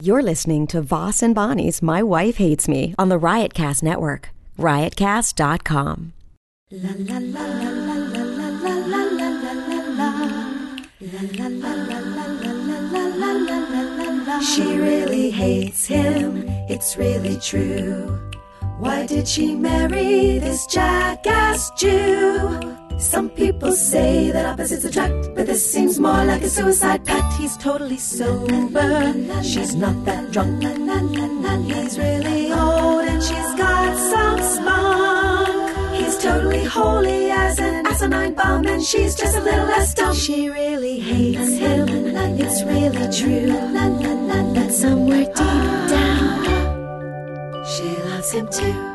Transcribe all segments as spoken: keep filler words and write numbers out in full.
You're listening to Voss and Bonnie's My Wife Hates Me on the Riotcast Network. riotcast dot com. La la la la la la la la la la la la la la. She really hates him, it's really true. Why did she marry this jackass Jew? Some people say that opposites attract, but this seems more like a suicide pact. He's totally sober, she's not that drunk. He's really old and she's got some spunk. He's totally holy as an asinine bomb, and she's just a little less dumb. She really hates him, it's really true. But somewhere deep down, she loves him too.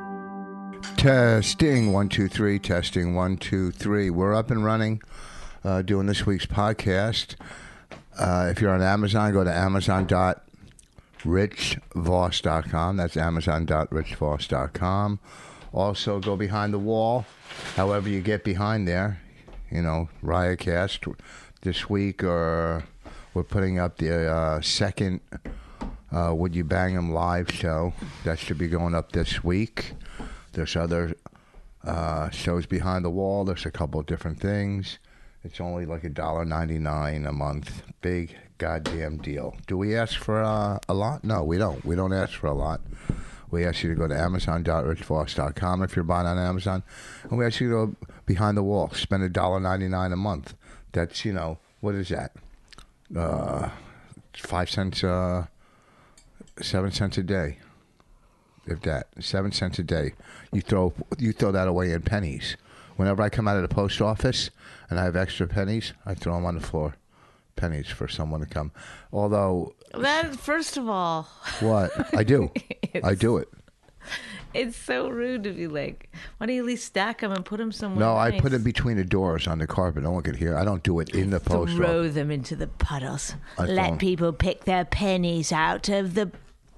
Testing, one, two, three, testing, one, two, three. We're up and running, uh, doing this week's podcast. Uh, if you're on Amazon, go to amazon dot rich voss dot com. That's amazon dot rich voss dot com. Also, go behind the wall, however you get behind there. You know, Riotcast this week, or we're putting up the uh, second uh, Would You Bang 'Em live show. That should be going up this week. There's other uh, shows behind the wall. There's a couple of different things. It's only like a dollar ninety-nine a month. Big goddamn deal. Do we ask for uh, a lot? No, we don't. We don't ask for a lot. We ask you to go to amazon dot rich voss dot com if you're buying on Amazon. And we ask you to go behind the wall. Spend a dollar ninety-nine a month. That's, you know, what is that? Uh, five cents, uh, seven cents a day. If that, seven cents a day, you throw you throw that away in pennies. Whenever I come out of the post office and I have extra pennies, I throw them on the floor. Pennies for someone to come. Although that, first of all, what I do, I do it. It's so rude to be like, why don't you at least stack them and put them somewhere? No, nice? I put it between the doors on the carpet. No one could hear. I don't do it in the post office. Throw them into the puddles. I Let people pick their pennies out of the.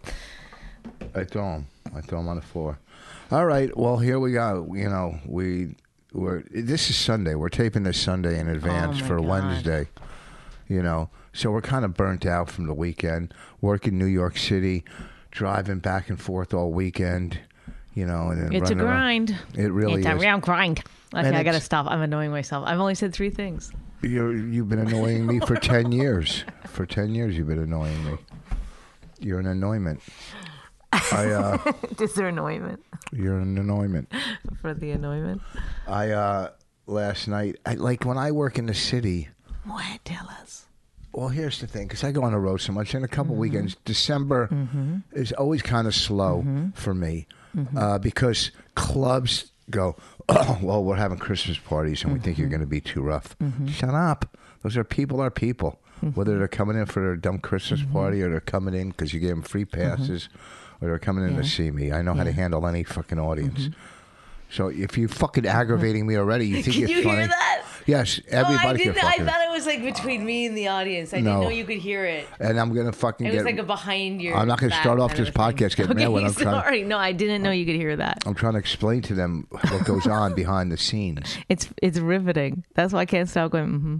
I throw them. I throw them on the floor. All right. Well, here we go. You know, we we're this is Sunday. We're taping this Sunday in advance oh for God. Wednesday. You know, so we're kind of burnt out from the weekend. Work in New York City, driving back and forth all weekend. You know, and then it's a grind. Around. It really it's is. It's a real grind. Okay, And I gotta stop. I'm annoying myself. I've only said three things. You're, you've been annoying me for ten years. For ten years, you've been annoying me. You're an annoyment. I, uh, Is there annoyment? You're an annoyment. For the annoyment? I, uh, last night, I, like when I work in the city. What? Tell us. Well, here's the thing, because I go on the road so much. In a couple mm-hmm. weekends, December mm-hmm. is always kind of slow mm-hmm. for me mm-hmm. uh, because clubs go, oh, well, we're having Christmas parties and mm-hmm. we think you're going to be too rough. Mm-hmm. Shut up. Those are people are people. Mm-hmm. Whether they're coming in for their dumb Christmas mm-hmm. party or they're coming in because you gave them free passes. Mm-hmm. Or they're coming in yeah. to see me. I know yeah. how to handle any fucking audience. Mm-hmm. So if you're fucking aggravating me already, you think can it's you funny? Hear that? Yes, everybody oh, I can didn't, fucking... I thought it was like between me and the audience. I no. didn't know you could hear it. And I'm going to fucking it get... It was like a behind your I'm not going to start off this podcast getting okay, mad when I'm sorry. trying... Sorry, no, I didn't know you could hear that. I'm trying to explain to them what goes on behind the scenes. It's it's riveting. That's why I can't stop going, mm-hmm.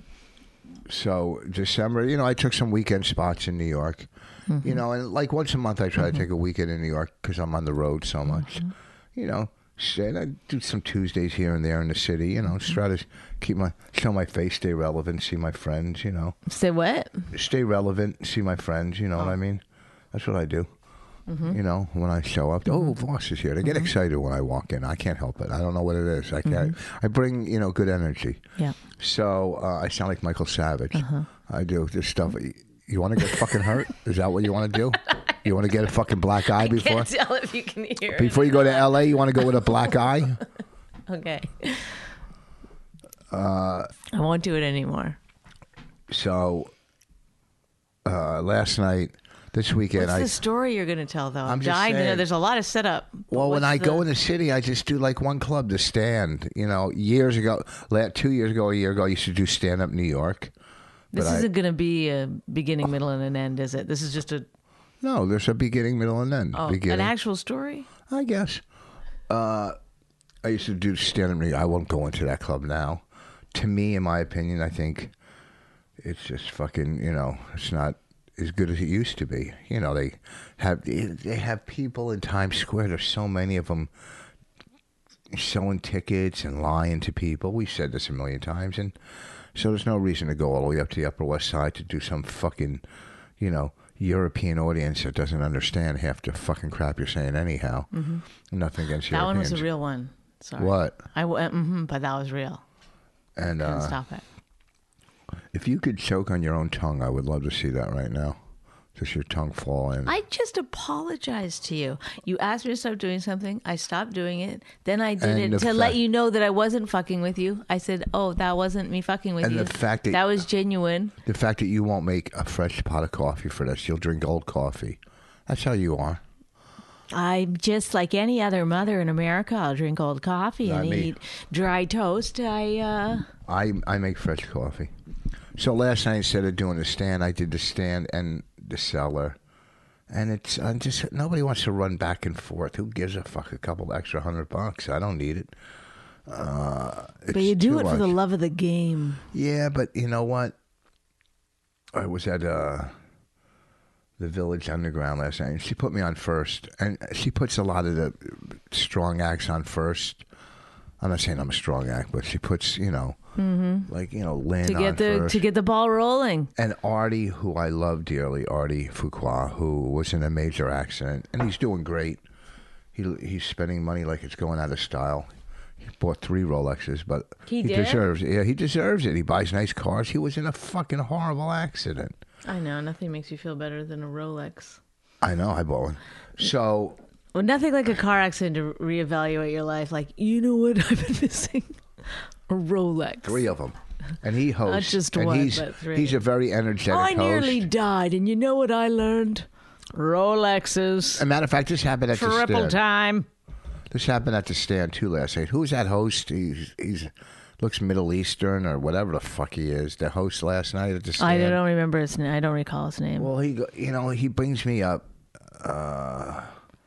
So December, you know, I took some weekend spots in New York. Mm-hmm. You know, and like once a month I try mm-hmm. to take a weekend in New York because I'm on the road so much. Mm-hmm. You know, and I do some Tuesdays here and there in the city. You know, mm-hmm. just try to keep my show my face, stay relevant, see my friends. You know, say what? Stay relevant, see my friends. You know oh. what I mean? That's what I do. Mm-hmm. You know, when I show up, oh, Voss is here. They get mm-hmm. excited when I walk in. I can't help it. I don't know what it is. I can't. Mm-hmm. I bring you know good energy. Yeah. So uh, I sound like Michael Savage. Uh-huh. I do this stuff. You want to get fucking hurt? Is that what you want to do? You want to get a fucking black eye before? I can't tell if you can hear. Before you go to L A, you want to go with a black eye? Okay. Uh, I won't do it anymore. So, uh, last night, this weekend, What's I. the story you're going to tell, though? I'm, I'm dying saying, to know. There's a lot of setup. Well, when I the... go in the city, I just do like one club, The Stand. You know, years ago, two years ago, a year ago, I used to do Stand Up New York. This isn't going to be a beginning, middle, and an end, is it? This is just a... No, there's a beginning, middle, and end. Oh, beginning. An actual story? I guess. Uh, I used to do stand-up. I won't go into that club now. To me, in my opinion, I think it's just fucking, you know, it's not as good as it used to be. You know, they have they have people in Times Square. There's so many of them selling tickets and lying to people. We've said this a million times, and so there's no reason to go all the way up to the Upper West Side to do some fucking, you know, European audience that doesn't understand half the fucking crap you're saying anyhow. Mm-hmm. Nothing against That Europeans. one was a real one. Sorry. What? I went, mm-hmm, but that was real. And Couldn't uh, stop it. if you could choke on your own tongue, I would love to see that right now. Just your tongue fall in. I just apologized to you. You asked me to stop doing something. I stopped doing it. Then I did And it the to fa- let you know that I wasn't fucking with you. I said, "Oh, that wasn't me fucking with And you. the fact that- that was genuine." The fact that you won't make a fresh pot of coffee for this, you'll drink old coffee. That's how you are. I'm just like any other mother in America. I'll drink old coffee Not and me. eat dry toast. I uh I I make fresh coffee. So last night, instead of doing the stand, I did the stand and the cellar. And it's I just nobody wants to run back and forth. Who gives a fuck? A couple extra hundred bucks. I don't need it. Uh, but you do too it for the much. love of the game. Yeah, but you know what? I was at uh, the Village Underground last night, and she put me on first. And she puts a lot of the strong acts on first. I'm not saying I'm a strong act, but she puts, you know, mm-hmm. like, you know, Lynn To get on the first. to get the ball rolling. And Artie, who I love dearly, Artie Fuqua, who was in a major accident, and he's doing great. He he's spending money like it's going out of style. He bought three Rolexes, but He did? deserves it. Yeah, he deserves it. He buys nice cars. He was in a fucking horrible accident. I know nothing makes you feel better than a Rolex. I know. I bought one. So Well, nothing like a car accident to reevaluate your life. Like, you know what I've been missing? A Rolex. three of them, and he hosts. just and one, he's, but three. He's a very energetic I host. nearly died, and you know what I learned? Rolexes. As a matter of fact, this happened at the Triple stand. time. This happened at the stand too last night. Who's that host? He's he's looks Middle Eastern or whatever the fuck he is. The host last night at the stand. I don't remember his name. I don't recall his name. Well, he go- you know he brings me up. Uh,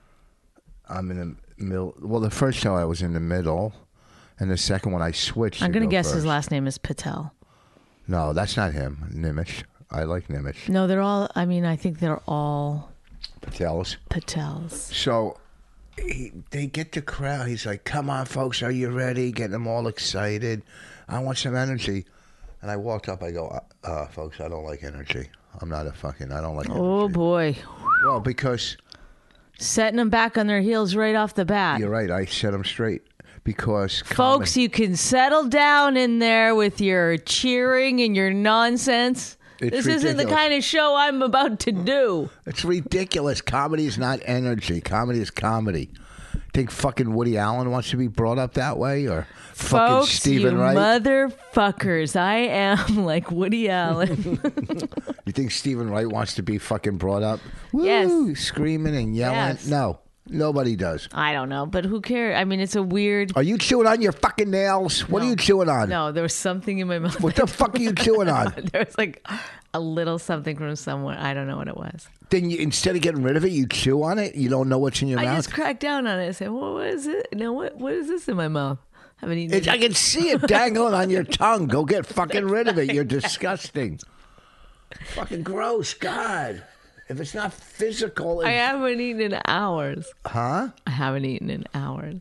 I'm in the middle. Well, the first show I was in the middle, and the second one I switched. I'm to going to go guess his first. last name is Patel. No, that's not him. Nimish. I like Nimish. No, they're all, I mean, I think they're all Patels. Patels. So he, they get the crowd. He's like, "Come on, folks, are you ready?" Getting them all excited. I want some energy. And I walked up. I go, uh, uh, "Folks, I don't like energy. I'm not a fucking. I don't like energy." Oh, boy. Well, because Setting them back on their heels right off the bat. you're right. I set them straight. Because Folks, common- you can settle down in there with your cheering and your nonsense. It's this isn't the ridiculous. kind of show I'm about to do. It's ridiculous. Comedy is not energy. Comedy is comedy. Think fucking Woody Allen wants to be brought up that way, or fucking Folks, Stephen you Wright? motherfuckers. I am like Woody Allen. You think Stephen Wright wants to be fucking brought up? Woo, Yes. screaming and yelling. Yes. No, nobody does. I don't know, but who cares? I mean, it's a weird... Are you chewing on your fucking nails? What are No. you chewing on? No, there was something in my mouth. What the fuck are you chewing on? There was like a little something from somewhere. I don't know what it was. Then you, instead of getting rid of it, you chew on it. You don't know what's in your I mouth. just cracked down on it and said, well, what is it? No, what what is this in my mouth? Haven't eaten It, it. I can see it dangling on your tongue. Go get fucking rid of it. You're disgusting. Fucking gross. God. If it's not physical, I it's, haven't eaten in hours. huh? I haven't eaten in hours.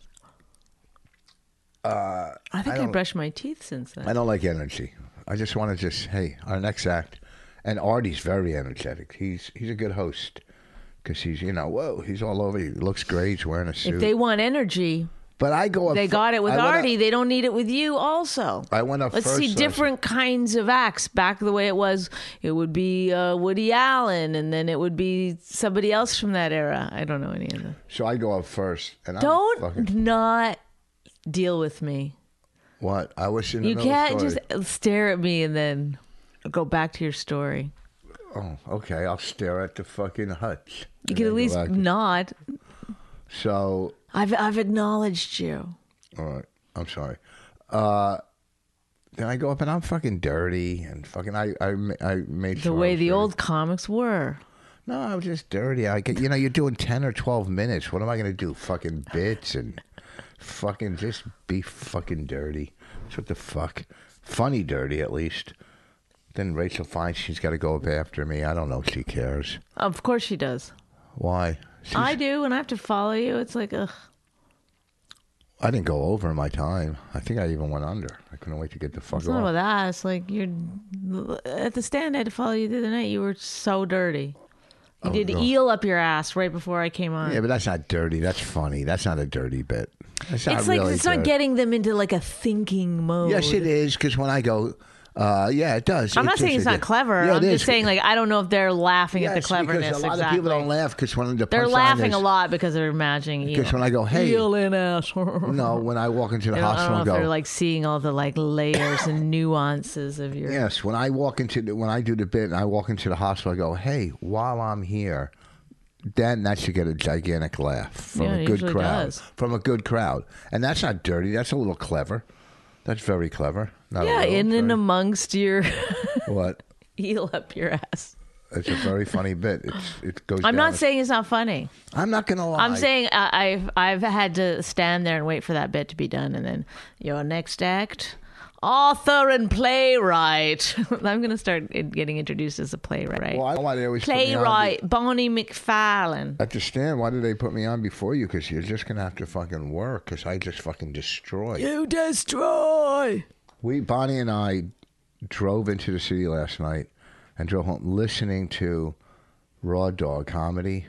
Uh, I think I I, don't- brushed my teeth since then. I don't like energy. I just want to just, hey, our next act. And Artie's very energetic. He's he's a good host. Because he's, you know, whoa, he's all over. He looks great. He's wearing a suit. If they want energy, but I go up. they got it with I went up- Artie. They don't need it with you also. I went up Let's first see last- different kinds of acts. Back the way it was, it would be uh, Woody Allen, and then it would be somebody else from that era. I don't know any of them. So I go up first. And Don't I'm fucking, not deal with me. what? I was in the You middle of can't the just story. stare at me and then go back to your story. Oh, okay. I'll stare at the fucking huts. You And can then at go least back to- nod. So, I've I've acknowledged you. all right. I'm sorry. Uh, then I go up and I'm fucking dirty and fucking. I I, ma- I made The sure I way was the dirty. old comics were. No, I was just dirty. I get, you know, you're doing ten or twelve minutes. What am I gonna do? Fucking bits and fucking just be fucking dirty. That's what the fuck. Funny dirty at least. Then Rachel finds she's got to go up after me. I don't know if she cares. Of course she does. Why? She's, I do, and I have to follow you. It's like, ugh. I didn't go over my time. I think I even went under. I couldn't wait to get the fuck It's off. not about that. It's like you're at the stand. I had to follow you the other night. You were so dirty. You Oh, did no. eel up your ass right before I came on. Yeah, but that's not dirty. That's funny. That's not a dirty bit. That's not it's like really it's not dirty. getting them into like a thinking mode. Yes, it is. Because when I go, uh, yeah, it does. I'm It not saying just- it's not clever. Yeah, I'm it just is. saying like I don't know if they're laughing at the Yes, cleverness. because a lot exactly. of people don't laugh because when the They're punchline laughing is, a lot because they're imagining eel. Because when I go, hey, eel in ass. no, when I walk into the I don't, I don't hospital know and if go, they're like seeing all the like layers and nuances of your. yes, when I walk into the, when I do the bit and I walk into the hospital, I go, hey, while I'm here, then that should get a gigantic laugh from Yeah, a it good usually crowd. does. From a good crowd, and that's not dirty. That's a little clever. That's very clever. Not a Yeah, little, in very- and amongst your what? eel up your ass. It's a very funny bit. It's, it goes. I'm down not a- saying it's not funny. I'm not gonna lie. I'm saying uh, I've I've had to stand there and wait for that bit to be done, and then your next act, author and playwright. I'm going to start getting introduced as a playwright. Well, I don't know why they always put me on playwright Bonnie McFarlane. be- At the stand, why did they put me on before you? Because you're just gonna have to fucking work. Because I just fucking destroy. You destroy. We Bonnie and I drove into the city last night and drove home listening to Raw Dog comedy.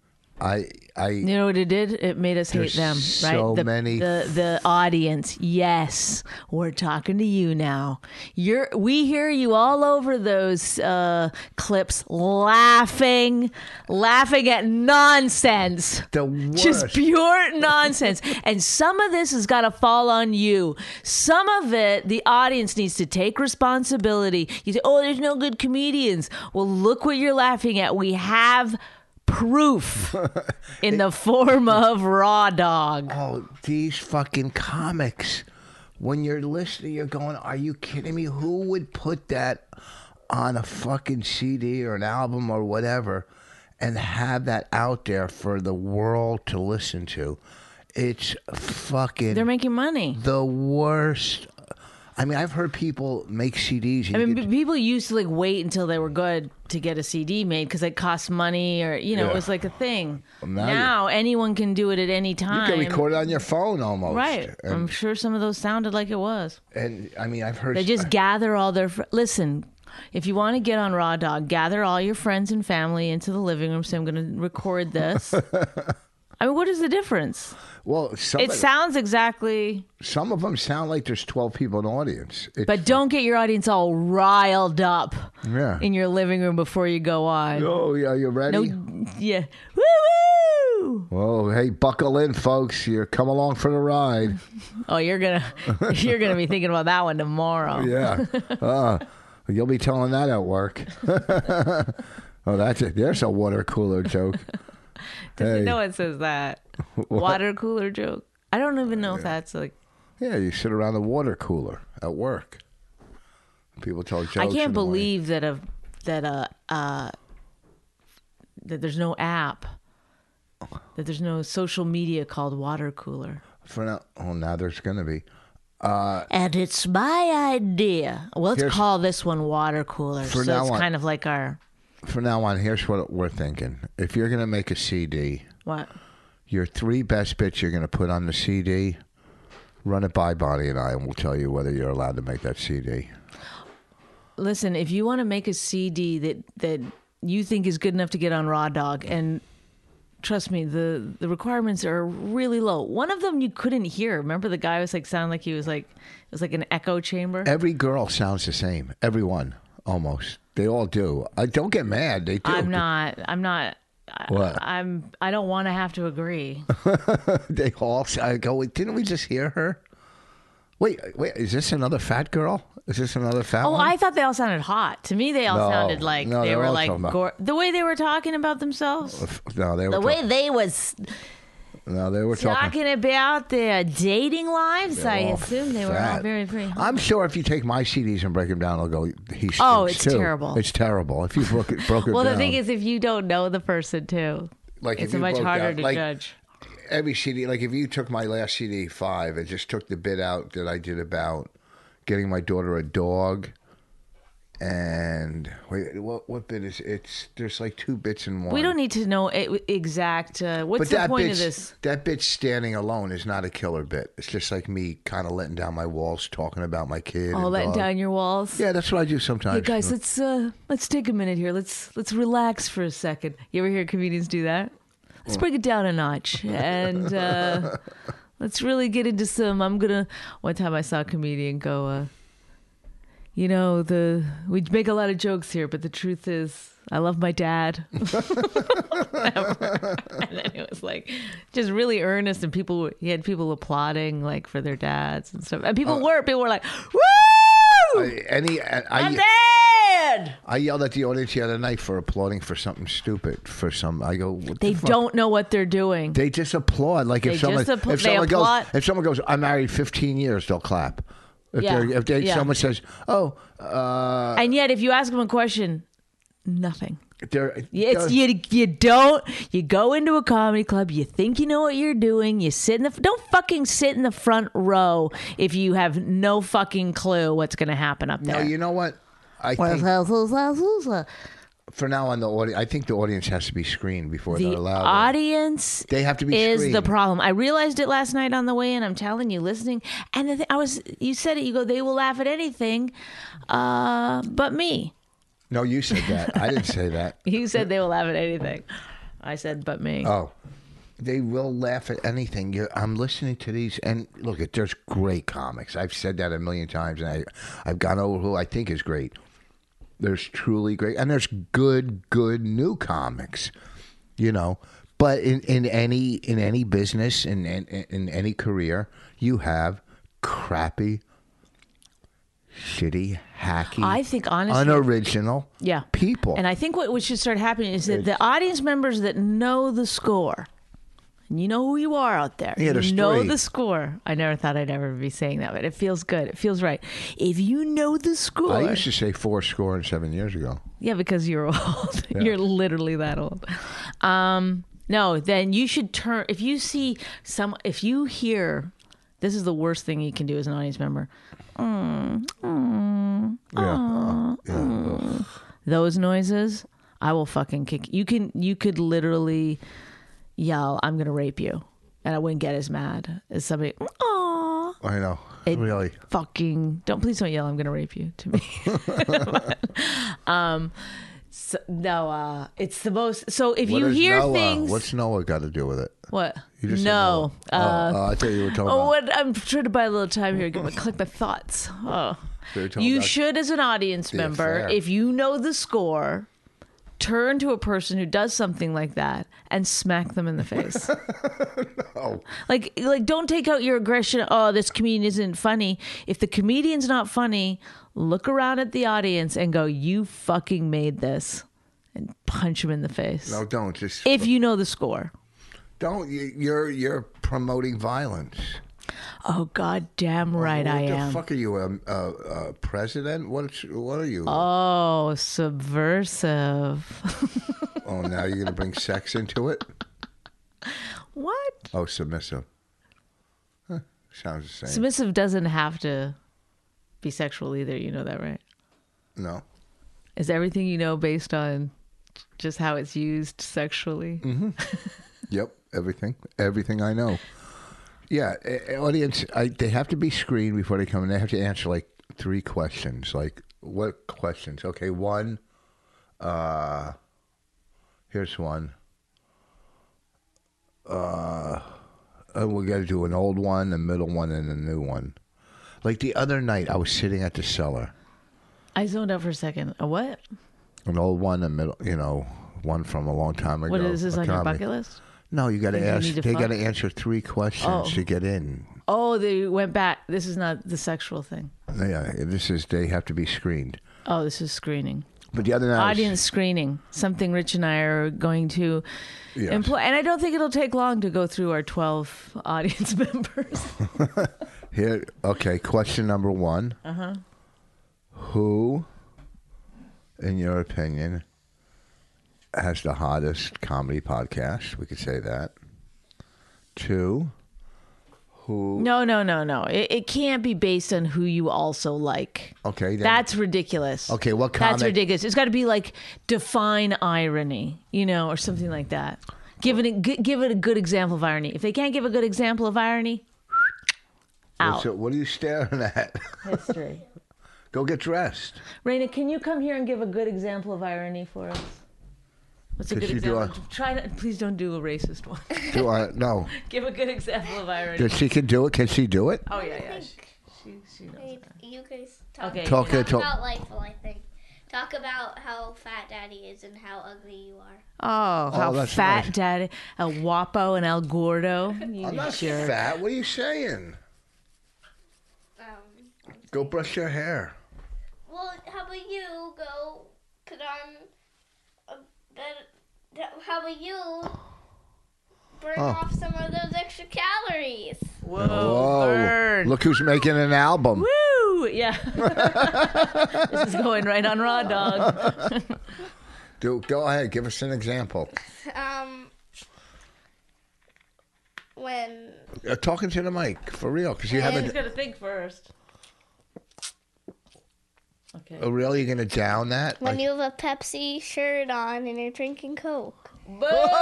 I I You know what it did? It made us There's hate them, right? so the, many- the the audience. Yes, we're talking to you now. You're we hear you all over those uh, clips, laughing, laughing at nonsense. the worst. Just pure nonsense. And some of this has got to fall on you. Some of it, the audience needs to take responsibility. You say, oh, there's no good comedians. Well, look what you're laughing at. We have proof in the form of Raw Dog. Oh, these fucking comics. When you're listening, you're going, are you kidding me? Who would put that on a fucking C D or an album or whatever and have that out there for the world to listen to? It's fucking They're making money. the worst. I mean, I've heard people make C Ds. and I you mean, get- p- people used to like wait until they were good to get a C D made because it cost money, or you know, Yeah. it was like a thing. now Now, you- anyone can do it at any you time. can record it on your phone almost. Right. I'm And, sure some of those sounded like it was. and I mean, I've heard. They just gather all their. Fr- Listen, if you want to get on Raw Dog, gather all your friends and family into the living room. Say, I'm going to record this. I mean, what is the difference? well, some, It of, sounds exactly. some of them sound like there's twelve people in the audience. It's But don't get your audience all riled up Yeah. in your living room before you go on. Oh, yeah, you ready? No, yeah. Woo woo! Oh, hey, buckle in, folks. You're come along for the ride. Oh, you're gonna you're gonna be thinking about that one tomorrow. Yeah. uh, you'll be telling that at work. Oh, that's it. There's a water cooler joke. Hey. No one says that. Water cooler joke. I don't even know if that's like. Yeah, you sit around the water cooler at work. People tell jokes. I in can't the morning. believe that a that a uh, that there's no app, that there's no social media called water cooler. For now, oh, now there's going to be. Uh, And it's my idea. Well, let's Here's- call this one water cooler. For So now it's on- kind of like our from now on, here's what we're thinking. If you're going to make a C D, what? your three best bits you're going to put on the C D, run it by Bonnie and I, and we'll tell you whether you're allowed to make that C D. Listen, if you want to make a C D that that you think is good enough to get on Raw Dog, and trust me, the the requirements are really low. One of them you couldn't hear. Remember, the guy was like sounded like he was like it was like an echo chamber. Every girl sounds the same. Everyone, almost. They all do. I don't get mad. They do. I'm not. I'm not. I- What? I'm. I don't want to have to agree. They all. I go. "Wait, didn't we just hear her? Wait, wait. Is this another fat girl? Is this another fat Oh, one? I thought they all sounded hot. To me, they all No. sounded like No, they they're were all like talking about- gore- the way they were talking about themselves. No, they were. The talk- way they was no, they were talking. talking about their dating lives. I all assume they were all fat. very, very hot. I'm sure if you take my C Ds and break them down, I'll go. He stinks Oh, it's too. terrible. It's terrible. If you broke it, broke it Well, down. the thing is, if you don't know the person too, like if it's you much broke harder down- to like, judge. Every C D, like if you took my last C D five and just took the bit out that I did about getting my daughter a dog, And wait, what what bit is it's? There's like two bits in one. We don't need to know it, exact. Uh, what's But the that point bit's, of this? that bit standing alone is not a killer bit. It's just like me kind of letting down my walls, talking about my kid. Oh, and letting dog. down your walls. Yeah, that's what I do sometimes. Hey guys, let's uh, let's take a minute here. Let's let's relax for a second. You ever hear comedians do that? Let's bring it down a notch and uh, let's really get into some. I'm gonna. One time I saw a comedian go. Uh, You know, the we make a lot of jokes here, but the truth is, I love my dad. And then it was like just really earnest, and people he had people applauding like for their dads and stuff. And people Uh, were people were like, "Woo! I, any I, I'm I, dead!" I yelled at the audience the other night for applauding for something stupid. For some, I go, what They the fuck? don't know what they're doing. They just applaud. Like They if someone, just appla- if they someone applaud. goes, if someone goes, I'm married fifteen years, they'll clap. If Yeah, they're, if they, yeah. someone says, oh, uh, And yet, if you ask them a question, nothing. they're, It's you. You don't. You go into a comedy club. You think you know what you're doing. You sit in the. Don't fucking sit in the front row if you have no fucking clue what's going to happen up no, there. you know what? I think for now on the audience, I think the audience has to be screened before The they're allowed. audience They have to be is screened. the problem. I realized it last night on the way in. I'm telling you, listening, and the th- I was. You said it. You go. They will laugh at anything, uh, but me. No, you said that. I didn't say that. You said they will laugh at anything. I said, but me. Oh, they will laugh at anything. You're, I'm listening to these, and look, it, there's great comics. I've said that a million times, and I, I've gone over who I think is great. There's truly great, and there's good, good new comics, you know. But in, in any in any business, in, in in any career, you have crappy, shitty, hacky, I think honestly, unoriginal, yeah, people. And I think what, what should start happening is that the audience members that know the score, and you know who you are out there, Yeah, there's you know three. the score. I never thought I'd ever be saying that, but it feels good. It feels right. If you know the score, I used to say four score and seven years ago. yeah, because you're old. Yeah. You're literally that old. Um, no, then you should turn. If you see some, if you hear, this is the worst thing you can do as an audience member. Mm, mm, Yeah, aw, uh, yeah. mm. Those noises, I will fucking kick. You can. You could literally yell, "I'm gonna rape you," and I wouldn't get as mad as somebody. Aw. I know, It- really. Fucking don't please don't yell I'm gonna rape you to me. um so, no uh it's the most so if What you is hear Noah? things What's Noah got to do with it? what You just said no Noah. uh oh, oh, I thought you were talking oh about. what I'm trying to buy a little time here get my collect my thoughts oh So you're talking you about should as an audience the member affair. if you know the score turn to a person who does something like that and smack them in the face. Oh, Like, like, don't take out your aggression. Oh, this comedian isn't funny. If the comedian's not funny, look around at the audience and go, "You fucking made this," and punch him in the face. no, don't just If you know the score. don't. You, you're you're promoting violence. Oh, god damn right what I the am. fuck are you, a, a, a president? What what are you? Oh, subversive. Oh, now you're gonna bring sex into it? What? Oh, submissive. Huh, sounds the same. Submissive doesn't have to be sexual either. You know that, right? No. Is everything you know based on just how it's used sexually? Yep. Everything. Everything I know. Yeah. a- Audience. I, they have to be screened before they come in. They have to answer like three questions. Like what questions? Okay. One. Uh. Here's one. Uh, uh, we got to do an old one, a middle one, and a new one. Like the other night, I was sitting at the cellar. I zoned out for a second. A what? An old one, a middle, you know, one from a long time ago. What is this a on your comedy. bucket list? No, you got to Think you ask. need to They got to fuck? answer three questions Oh. to get in. Oh, they went back. This is not the sexual thing. Yeah, this is they have to be screened. Oh, this is screening. But the other night, I was- Audience screening. Something Rich and I are going to Yes. employ. And I don't think it'll take long to go through our twelve audience members. Here, okay. Question number one. Uh Uh-huh. huh. Who, in your opinion, has the hottest comedy podcast? We could say that. Two. who? No, no, no, no. It, it can't be based on who you also like. Okay, then. That's ridiculous. Okay, what That's comic- ridiculous. It's got to be like define irony, you know, or something like that. Give it, a, g- give it a good example of irony. If they can't give a good example of irony, out. So what are you staring at? History. Go get dressed. Raina, can you come here and give a good example of irony for us? What's a Could good you do example? Try to, please don't do a racist one. Do I? No. Give a good example of irony. Does she can do it? Can she do it? Oh yeah, yeah. She, she, she knows Wait, that. you guys talk, Okay. Talk talk it. Talk. about life, I think. Talk about how fat Daddy is and how ugly you are. Oh, how that's fat nice. daddy, El Guapo and El Gordo. You I'm not jerk. fat. What are you saying? Um, Go brush your hair. well, how about you go put on a bed? How about you burn Oh. off some of those extra calories? Whoa, Whoa! bird. Look who's making an album. Woo! Yeah. This is going right on Raw Dog. Do go ahead. Give us an example. Um, when Uh, talking to the mic for real, because you He's haven't. got to think first. Okay. Oh, really? You're gonna down that? when Like- you have a Pepsi shirt on and you're drinking Coke. Boom!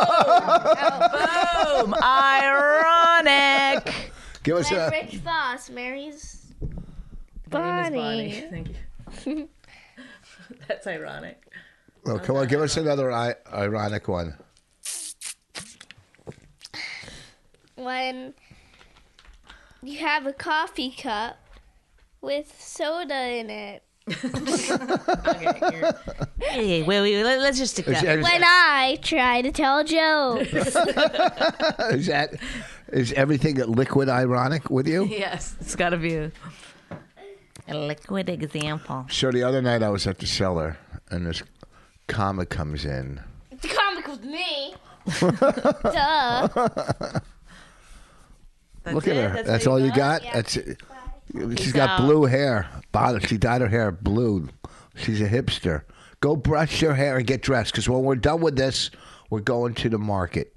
Boom! Ironic. give us When a. Rich Boss marries Name is Bonnie. Thank you. That's ironic. Oh, come on, give us another I- ironic one. When you have a coffee cup with soda in it. Okay. You're... Hey, wait, wait, let, let's just stick Is, that. is- When I try to tell jokes. is that is everything liquid ironic with you? Yes, it's got to be a, a liquid example. So the other night I was at the cellar and this comic comes in. The comic was me. Duh. That's Look at it? her. That's, That's what all you got? Yeah. That's it. She's Peace got out. blue hair. Bottom. She dyed her hair blue. She's a hipster. Go brush your hair and get dressed, because when we're done with this, we're going to the market.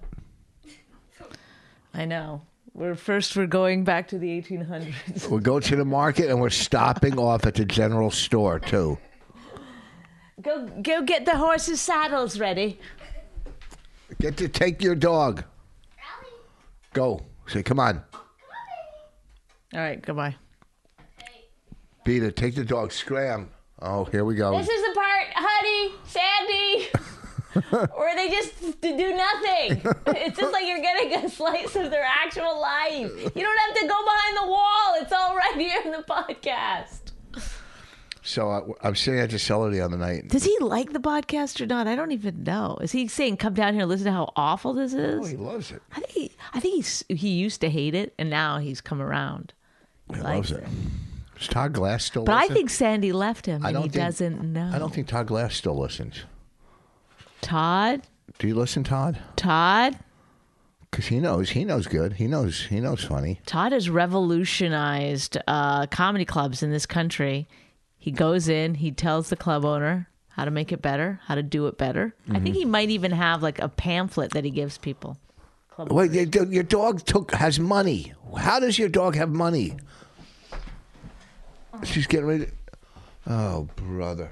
I know. We're first. We're going back to the eighteen hundreds. We're going to the market and we're stopping off at the general store too. Go, go get the horses' saddles ready. Get to take your dog. Go. Say, come on. All right. Goodbye. Beat it. Take the dog. Scram. Oh, here we go. This is the part, honey, Sandy, where they just d- do nothing. It's just like you're getting a slice of their actual life. You don't have to go behind the wall. It's all right here in the podcast. So uh, I'm sitting at the cellar the other night. Does he like the podcast or not? I don't even know. Is he saying, come down here and listen to how awful this is? Oh, he loves it. I think he, I think he's, he used to hate it, and now he's come around. He likes loves it. Is Todd Glass still But I listen? think Sandy left him, I and don't he think- doesn't know. I don't think Todd Glass still listens. Todd? Do you listen, Todd? Todd? Because he knows. He knows good. He knows. He knows funny. Todd has revolutionized uh, comedy clubs in this country. He goes in, he tells the club owner how to make it better, how to do it better. I think he might even have like a pamphlet that he gives people. Club Wait, your, your dog took has money. How does your dog have money? She's getting ready. To, oh, brother.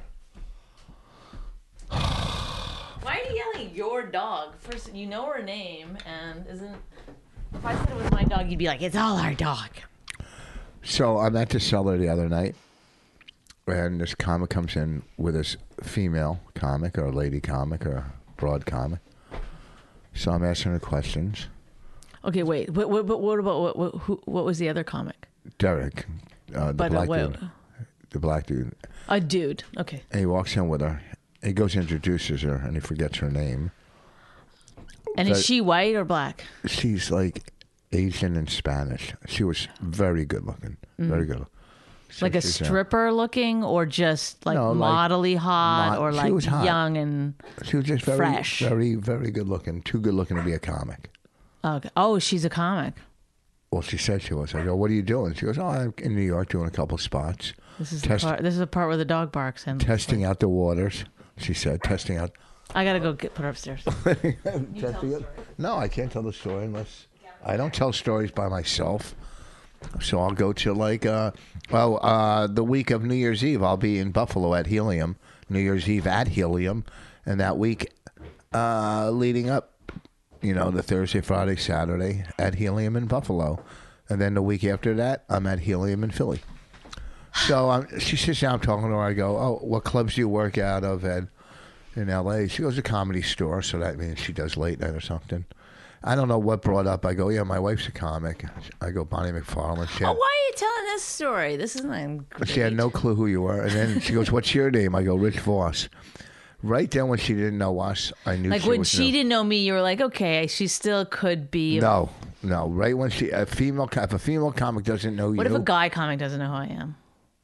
Why are you yelling your dog? First, you know her name, and isn't. If I said it was my dog, you'd be like, it's all our dog. So I'm at the cellar the other night, and this comic comes in with this female comic or a lady comic or a broad comic. So I'm asking her questions. Okay, wait. What, what, what, what about what, what, who, what was the other comic? Derek, uh, the But, uh, black what- dude, the black dude, A dude. Okay. and he walks in with her. He goes and introduces her, and he forgets her name. And So- is she white or black? She's like Asian and Spanish. She was very good looking, very good. So Like a she's, uh, stripper looking, or just like No, like modelly hot, mod- or she like was hot. young and She was just very, fresh. very, very good looking. Too good looking to be a comic. okay. Oh, she's a comic. Well, she said she was. I go, what are you doing? She goes, oh, I'm in New York doing a couple spots. This is Test- the part. This is the part where the dog barks, and Testing out the waters, she said. Testing out. I gotta go get put her upstairs. testing it. No, I can't tell the story unless. I don't tell stories by myself. So I'll go to like, uh, well, uh, the week of New Year's Eve, I'll be in Buffalo at Helium. New Year's Eve at Helium. And that week uh, leading up, you know, the Thursday, Friday, Saturday at Helium in Buffalo. And then the week after that, I'm at Helium in Philly. So um, she sits down talking to her. I go, oh, what clubs do you work out of at, in L A? She goes to Comedy Store, so that means she does late night or something. I don't know what brought up. I go, yeah, my wife's a comic. I go, Bonnie McFarlane. She Oh, had, why are you telling this story? This isn't great. she had no clue who you were. And then she goes, what's your name? I go, Rich Voss. Right then when she didn't know us, I knew Like she when was she new. didn't know me, you were like, okay, she still could be. No, no. Right when she, a female, co- if a female comic doesn't know What you. if a guy comic doesn't know who I am?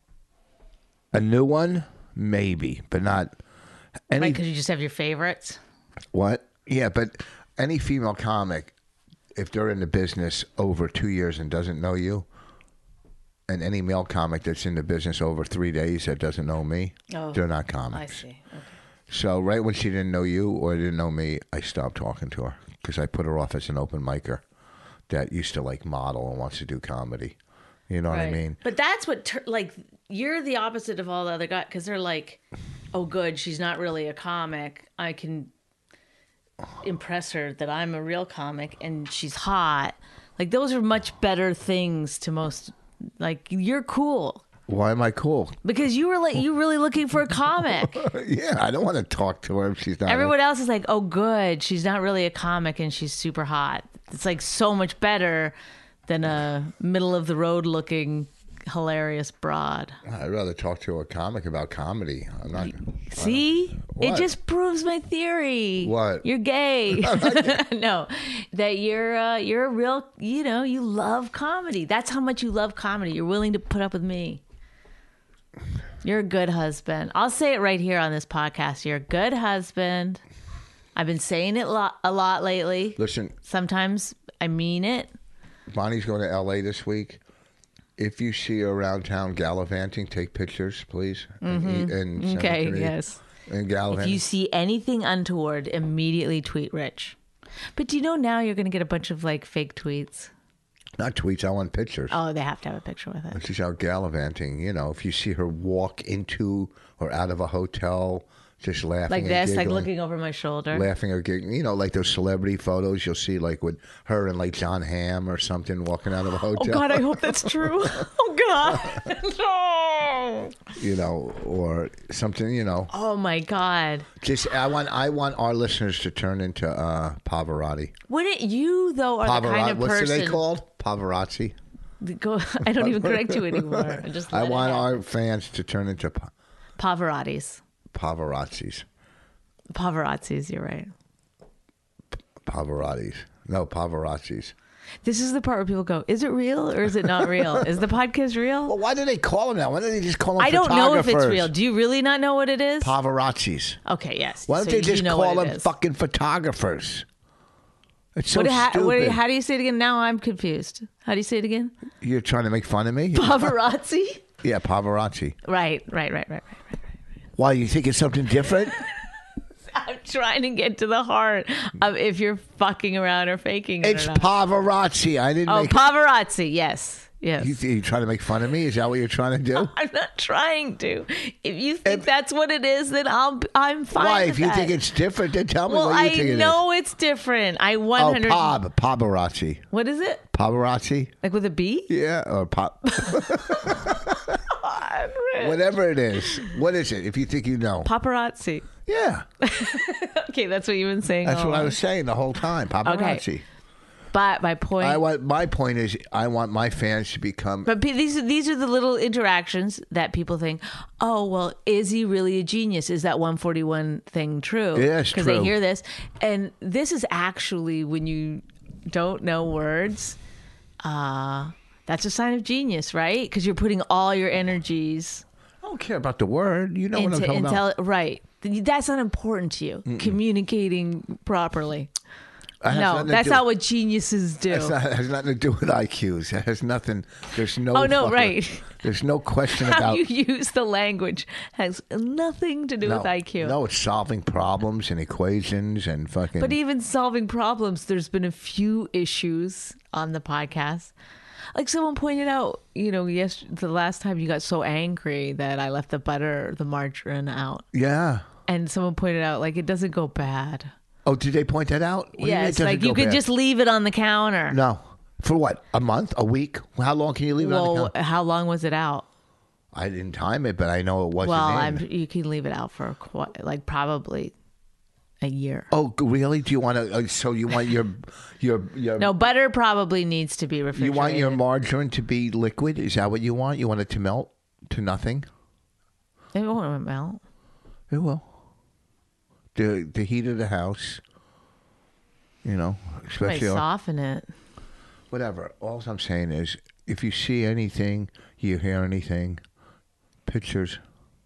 A new one? Maybe, but not. Any, Right, because you just have your favorites. What? Yeah, but any female comic, if they're in the business over two years and doesn't know you, and any male comic that's in the business over three days that doesn't know me, Oh, they're not I comics. see. Okay. So right when she didn't know you or didn't know me, I stopped talking to her because I put her off as an open micer that used to like model and wants to do comedy. You know what I Right. mean? But that's what, tur- like, you're the opposite of all the other guys because they're like, oh, good, she's not really a comic. I can impress her that I'm a real comic and she's hot. Like, those are much better things to most. Like, you're cool Why am I cool? because you were like, you really looking for a comic. Yeah, I don't want to talk to her if she's not. Everyone else is like, oh, good, she's not really a comic and she's super hot. It's like so much better than a middle of the road looking hilarious broad. I'd rather talk to a comic about comedy. I'm not. See? It What? just proves my theory. What? You're gay. No. That you're uh, you're a real, you know, you love comedy. That's how much you love comedy. You're willing to put up with me. You're a good husband. I'll say it right here on this podcast. You're a good husband. I've been saying it lo- a lot lately. Listen, Sometimes I mean it. Bonnie's going to L A this week. If you see her around town gallivanting, take pictures, please. And, and send them Okay, to me. yes. And If gallivanting. you see anything untoward, immediately tweet Rich. But do you know now you're going to get a bunch of like fake tweets? Not tweets, I want pictures. Oh, they have to have a picture with it. She's out gallivanting. You know, if you see her walk into or out of a hotel, just laughing Like and this, like giggling, looking over my shoulder. laughing or giggling. You know, like those celebrity photos you'll see, like with her and like John Hamm or something walking out of a Oh hotel. God, I hope that's true. Oh God, no. You know, or something. You know, Oh my God. just I want I want our listeners to turn into uh, Pavarotti. Wouldn't you though are the kind of What's person? they called? Pavarotti. Go, I don't even correct you anymore. I just I let it want happen. our fans to turn into pa- Pavarottis. Pavarottis. Pavarazzis. You're right. Pavarottis. No, Pavarozzis. This is the part where people go, "Is it real or is it not real? Is the podcast real?" Well, why do they call them that? Why don't they just call them I don't know if it's photographers? real. Do you really not know what it is? Pavarazzis. Okay, yes. Why don't So they you just know call what it them is. fucking photographers? It's so What, ha- stupid. what, how do you say it again? Now I'm confused. How do you say it again? You're trying to make fun of me? Paparazzi? Yeah, Pavarotti. Right, right, right, right, right, right. Why, you think it's something different? I'm trying to get to the heart of if you're fucking around or faking it It's or not. Pavarotti. I didn't Oh, make paparazzi. Yes, yes. you, you trying to make fun of me? Is that what you're trying to do? I'm not trying to. If you think that's what it is, then I'll. I'm fine. Why? with If you that. think it's different, then tell me well, what you I think it know it's different. I is. one Oh, hundred. Pab. Pavarotti. What is it? Pavarotti? Like with a B? Yeah, or pop. Whatever it is. What is it? If you think you know. Paparazzi. Yeah. Okay, that's what you've been saying. That's all what I along. was saying the whole time. Paparazzi. But my point. I want my point is I want my fans to become But pe- these are these are the little interactions that people think, oh well, is he really a genius? Is that one forty-one thing true? Yeah, it's because they true. hear this, and this is actually when you don't know words. Uh, that's a sign of genius, right? Because you're putting all your energies I don't care about the word. You know what I'm into talking about. intel. Right, that's not important to you. Communicating properly. It has No, nothing to that's do- not what geniuses do. It's not, it has nothing to do with I Qs. It has nothing. There's no. Oh, no, fucking- right. There's no question How about. you use the language has nothing to do no, with I Q. No, it's solving problems and equations and fucking. But even solving problems, there's been a few issues on the podcast. Like someone pointed out, you know, yes, the last time you got so angry that I left the butter, the margarine out. Yeah. And someone pointed out, like, it doesn't go bad. Oh, did they point that out? What do you mean it Yes, doesn't like you go could bad? just leave it on the counter. No. For what? A month? A week? How long can you leave it on the Well, counter? how long was it out? I didn't time it, but I know it wasn't Well, in. I'm, you can leave it out for quite, like probably a year. Oh, really? Do you want to? Uh, so you want your your your? No, butter probably needs to be You refrigerated. want your margarine to be liquid? Is that what you want? You want it to melt to nothing? It won't melt. It will. The the heat of the house. You know, Might especially on- soften it. whatever. All I'm saying is, if you see anything, you hear anything, pictures.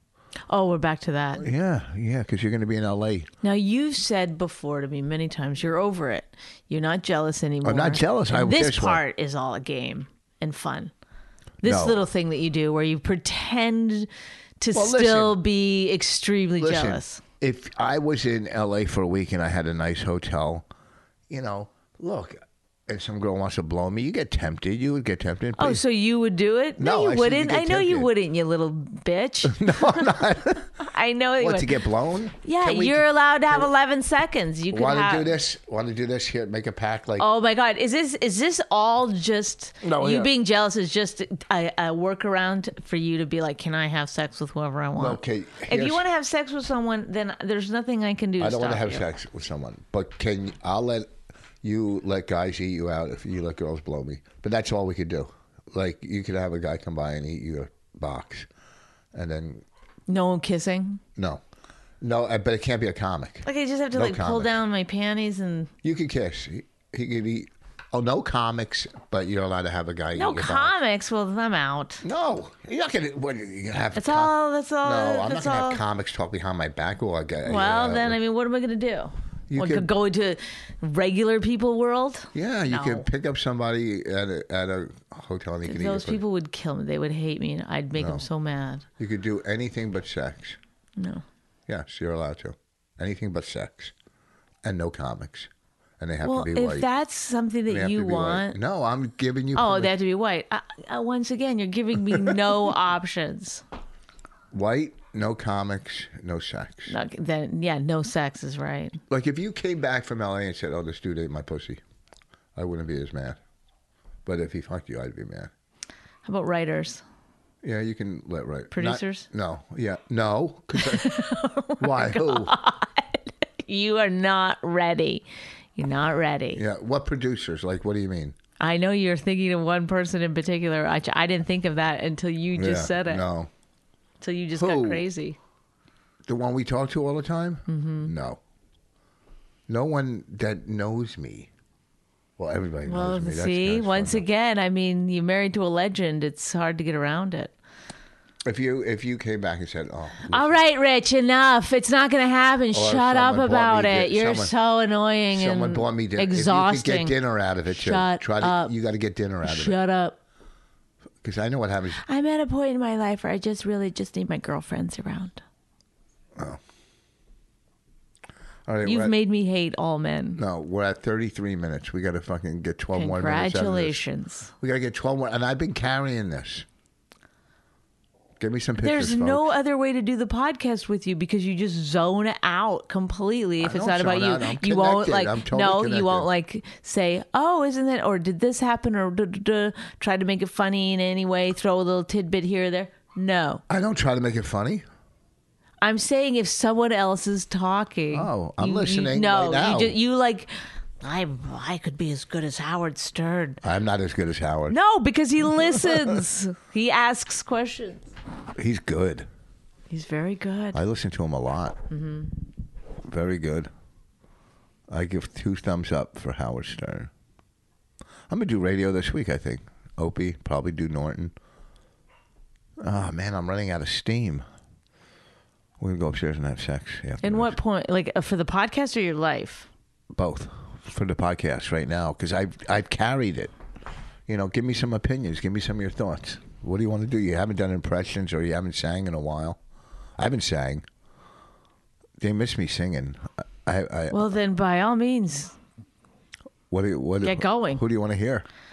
Oh, we're back to that. Yeah, yeah, because you're going to be in L A. Now, you've said before to me many times, you're over it. You're not jealous anymore. I'm not jealous. And I- this guess what? part is all a game and fun. This No. little thing that you do where you pretend to Well, still listen. be extremely Listen, jealous. if I was in L A for a week and I had a nice hotel, you know, look, if some girl wants to blow me, you get tempted. You would get tempted. Oh, Please- so you would do it? No, you I said you wouldn't. get I know you tempted. wouldn't, you little bitch. no, I'm not. I know that you What, would. to get blown? Yeah, Can we- you're allowed to have can we- eleven seconds. You could Want have. to do this? Want to do this? Here, make a pack like. Oh my God! Is this is this all just No, you yeah. being jealous? Is just a, a workaround for you to be like, can I have sex with whoever I want? Okay, If here's- you want to have sex with someone, then there's nothing I can do. To I don't want to stop have you. sex with someone, but can I'll let you let guys eat you out if you let girls blow me. But that's all we could do. Like you could have a guy come by and eat your box, and then No kissing. no, no. uh, But it can't be a comic. Like I just have to No like pull comics. down my panties and You could kiss. He, he could eat. Oh, no comics, but you're allowed to have a guy. no eat your box. comics. Well, I'm out. No, you're not gonna. What, you're gonna have. That's com- all. That's all. No, I'm not that's gonna all. have comics talk behind my back or a guy. Well, then I mean, what am I going to do? You What, could- go into regular people world? Yeah, you No. could pick up somebody at a, at a hotel and you can eat Those your food. people would kill me. They would hate me. and I'd make them so mad. You could do anything but sex. No. Yes, you're allowed to. Anything but sex, and no comics, and they have Well, to be if white. that's something They that have to you be white. want, No, I'm giving you. oh, permission. they have to be white. Uh, uh, once again, you're giving me no options. White, no comics, no sex. No, then, yeah, no sex is right. Like if you came back from L A and said, "Oh, this dude ate my pussy," I wouldn't be as mad. But if he fucked you, I'd be mad. How about writers? Yeah, you can let right. Not- Producers? no, yeah, no. 'Cause I- Oh why? Who? You are not ready. You're not ready. Yeah, what producers? Like, what do you mean? I know you're thinking of one person in particular. I, I didn't think of that until you just Yeah, said it. No, Until you just Who? got crazy. the one we talk to all the time. Mm-hmm. No, no one that knows me. Well, everybody Well, knows me. That's- see, that's once fun. again, I mean, you're married to a legend. It's hard to get around it. if you if you came back and said, "Oh, All right, Rich, enough. It's not going to happen. Shut up someone bought about me it. di- You're someone- so annoying someone and bought me dinner. exhausting. If you could get dinner out of it, too. Shut Try to, up. You got to get dinner out of it Shut up. because I know what happens. I'm at a point in my life where I just really just need my girlfriends around. All right, we're You've at- made me hate all men. no, we're at thirty-three minutes. We got to fucking get twelve more minutes. Out of this. Congratulations. We got to get twelve more, and I've been carrying this. Give me some pictures. There's no folks. other way to do the podcast with you because you just zone out completely if I it's don't not about zone you. out. I'm You won't connected. like I'm totally no, connected. you won't like say, "Oh, isn't it?" or "Did this happen?" or duh, duh, duh, try to make it funny in any way, throw a little tidbit here or there. No. I don't try to make it funny. I'm saying if someone else is talking. Oh, I'm you- you- listening no, right now. you just, you like I I could be as good as Howard Stern. I'm not as good as Howard. No, because he listens. He asks questions. He's good. He's very good. I listen to him a lot. Mm-hmm. Very good. I give two thumbs up for Howard Stern. I'm gonna do radio this week. I think Opie, probably do Norton. Oh man, I'm running out of steam. We're gonna go upstairs and have sex. after In this. what point? Like uh, for the podcast or your life? Both for the podcast right now because I've I've carried it. You know, give me some opinions. Give me some of your thoughts. What do you want to do? You haven't done impressions or you haven't sang in a while. I haven't sang. They miss me singing. I, I Well, then by all means, what do you, what get going. Who do you want to hear?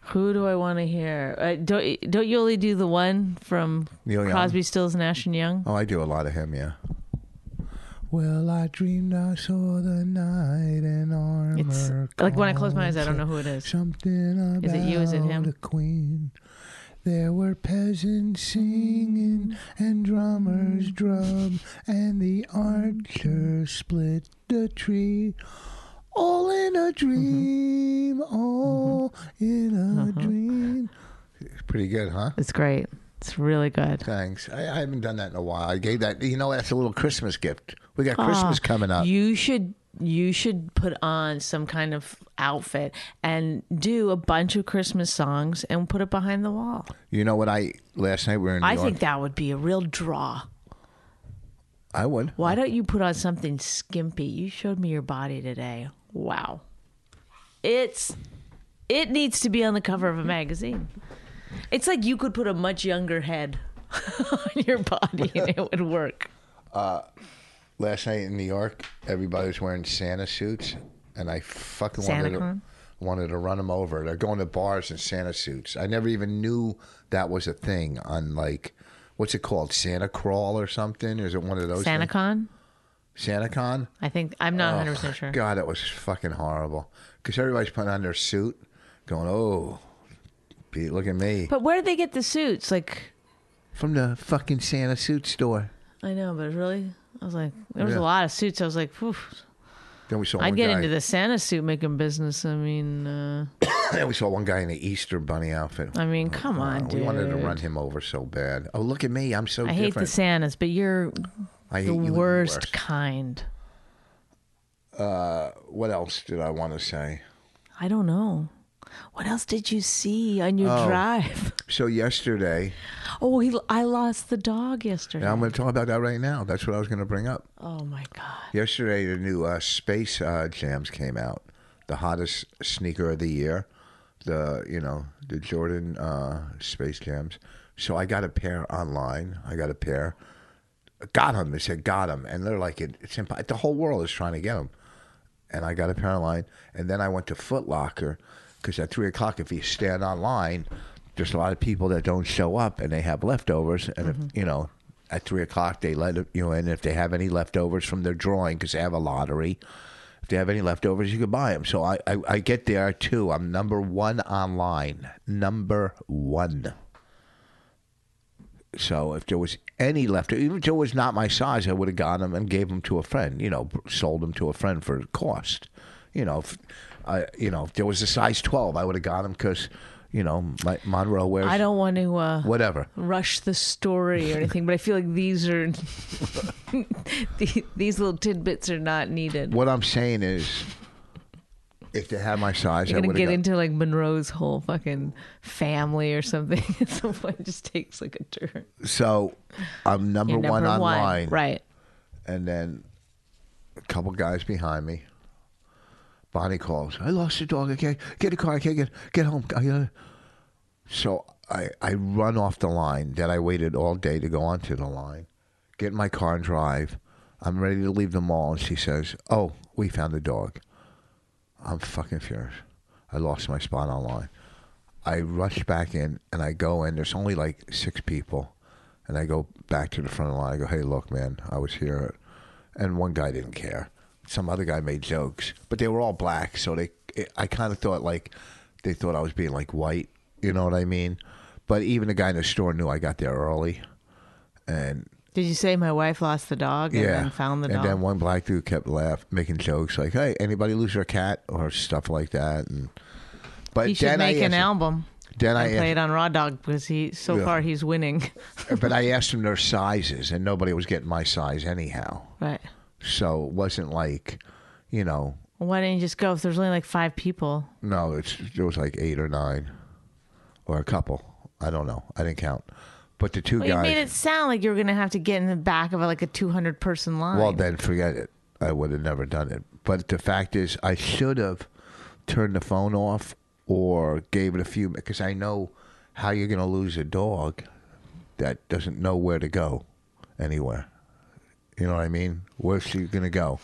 Who do I want to hear? Uh, don't don't you only do the one from Neil Young? Crosby, Stills, Nash and Young? Oh, I do a lot of him, yeah. Well, I dreamed I saw the knight in armor. It's like when I close my eyes, I don't know who it is. Something about Is it you? Is it him? the queen. There were peasants singing and drummers drum, and the archer split the tree. All in a dream, all in a dream. It's pretty good, huh? It's great. It's really good. Thanks. I, I haven't done that in a while. I gave that. You know, that's a little Christmas gift. We got Christmas Ah, coming up. You should you should put on some kind of outfit and do a bunch of Christmas songs and put it behind the wall. You know what? I last night we were in New I York. think that would be a real draw. I would. Why don't you put on something skimpy? You showed me your body today. Wow. It's it needs to be on the cover of a magazine. It's like you could put a much younger head on your body and it would work. Last night in New York, everybody was wearing Santa suits, and I fucking wanted to, SantaCon? wanted to run them over. They're going to bars in Santa suits. I never even knew that was a thing on, like, what's it called? Santa Crawl or something? Or is it one of those things? SantaCon? SantaCon? I think I'm not Oh, one hundred percent sure. God, it was fucking horrible. Because everybody's putting on their suit, going, oh, Pete, look at me. But where did they get the suits? Like, From the fucking Santa suit store. I know, but really, I was like, there was Yeah. a lot of suits. I was like, Phew. Then we saw I'd one get guy. into the Santa suit making business. I mean, uh, Then we saw one guy in the Easter bunny outfit. I mean, come on, Uh, dude. we wanted to run him over so bad. Oh, look at me. I'm so I hate the different. Santas, but you're I hate the you even worst, worse. kind. What else did I want to say? I don't know. What else did you see on your Oh. drive? So yesterday, Oh, he, I lost the dog yesterday. and I'm going to talk about that right now. That's what I was going to bring up. Oh my god. Yesterday, the new uh, Space uh, Jams came out, the hottest sneaker of the year. The you know the Jordan uh, Space Jams. So I got a pair online. I got a pair. Got them. They said got them, and they're like it, it's imp- the whole world is trying to get them. And I got a pair online, and then I went to Foot Locker because at three o'clock, if you stand online, there's a lot of people that don't show up, and they have leftovers, and if, you know. At three o'clock, they let it, you know, and if they have any leftovers from their drawing, because they have a lottery, if they have any leftovers, you can buy them. So I, I, I get there too. I'm number one online, number one. So if there was any left, even if it was not my size, I would have got them and gave them to a friend. You know, sold them to a friend for cost. You know, if I, you know, if there was a size twelve, I would have got them because, you know, my, Monroe wears. I don't want to uh, Whatever. rush the story or anything, but I feel like these are the- these little tidbits are not needed. What I'm saying is, if they had my size, You're I gonna would get have got. into like Monroe's whole fucking family or something. At some point, it just takes like a turn. So I'm number, You're one number one, online, right? and then a couple guys behind me. Bonnie calls. I lost the dog. I can't get a car. I can't get get home. I gotta. So I I run off the line that I waited all day to go onto the line. Get in my car and drive. I'm ready to leave the mall, and she says, "Oh, we found the dog." I'm fucking furious. I lost my spot online. I rush back in, and I go in. There's only like six people. And I go back to the front of the line. I go, hey, look, man, I was here. And one guy didn't care. Some other guy made jokes. But they were all black, so they. It, I kind of thought, like, they thought I was being, like, white. You know what I mean? But even the guy in the store knew I got there early. And Did you say my wife lost the dog and yeah. then found the and dog? then one black dude kept laugh, making jokes like, "Hey, anybody lose their cat?" or stuff like that. And but he should then make I an asked him- album Then I and play asked, it on Raw Dog because he so Yeah. far he's winning. but I asked them their sizes, and nobody was getting my size anyhow. Right. So it wasn't like, you know, Well, why didn't you just go if there's only like five people? no, it's there was like eight or nine, or a couple. I don't know. I didn't count. But the two Well, you guys. made it sound like you were going to have to get in the back of like a two hundred person line. Well, then forget it. I would have never done it. But the fact is, I should have turned the phone off or gave it a few, because I know how you're going to lose a dog that doesn't know where to go anywhere. You know what I mean? Where's she going to go?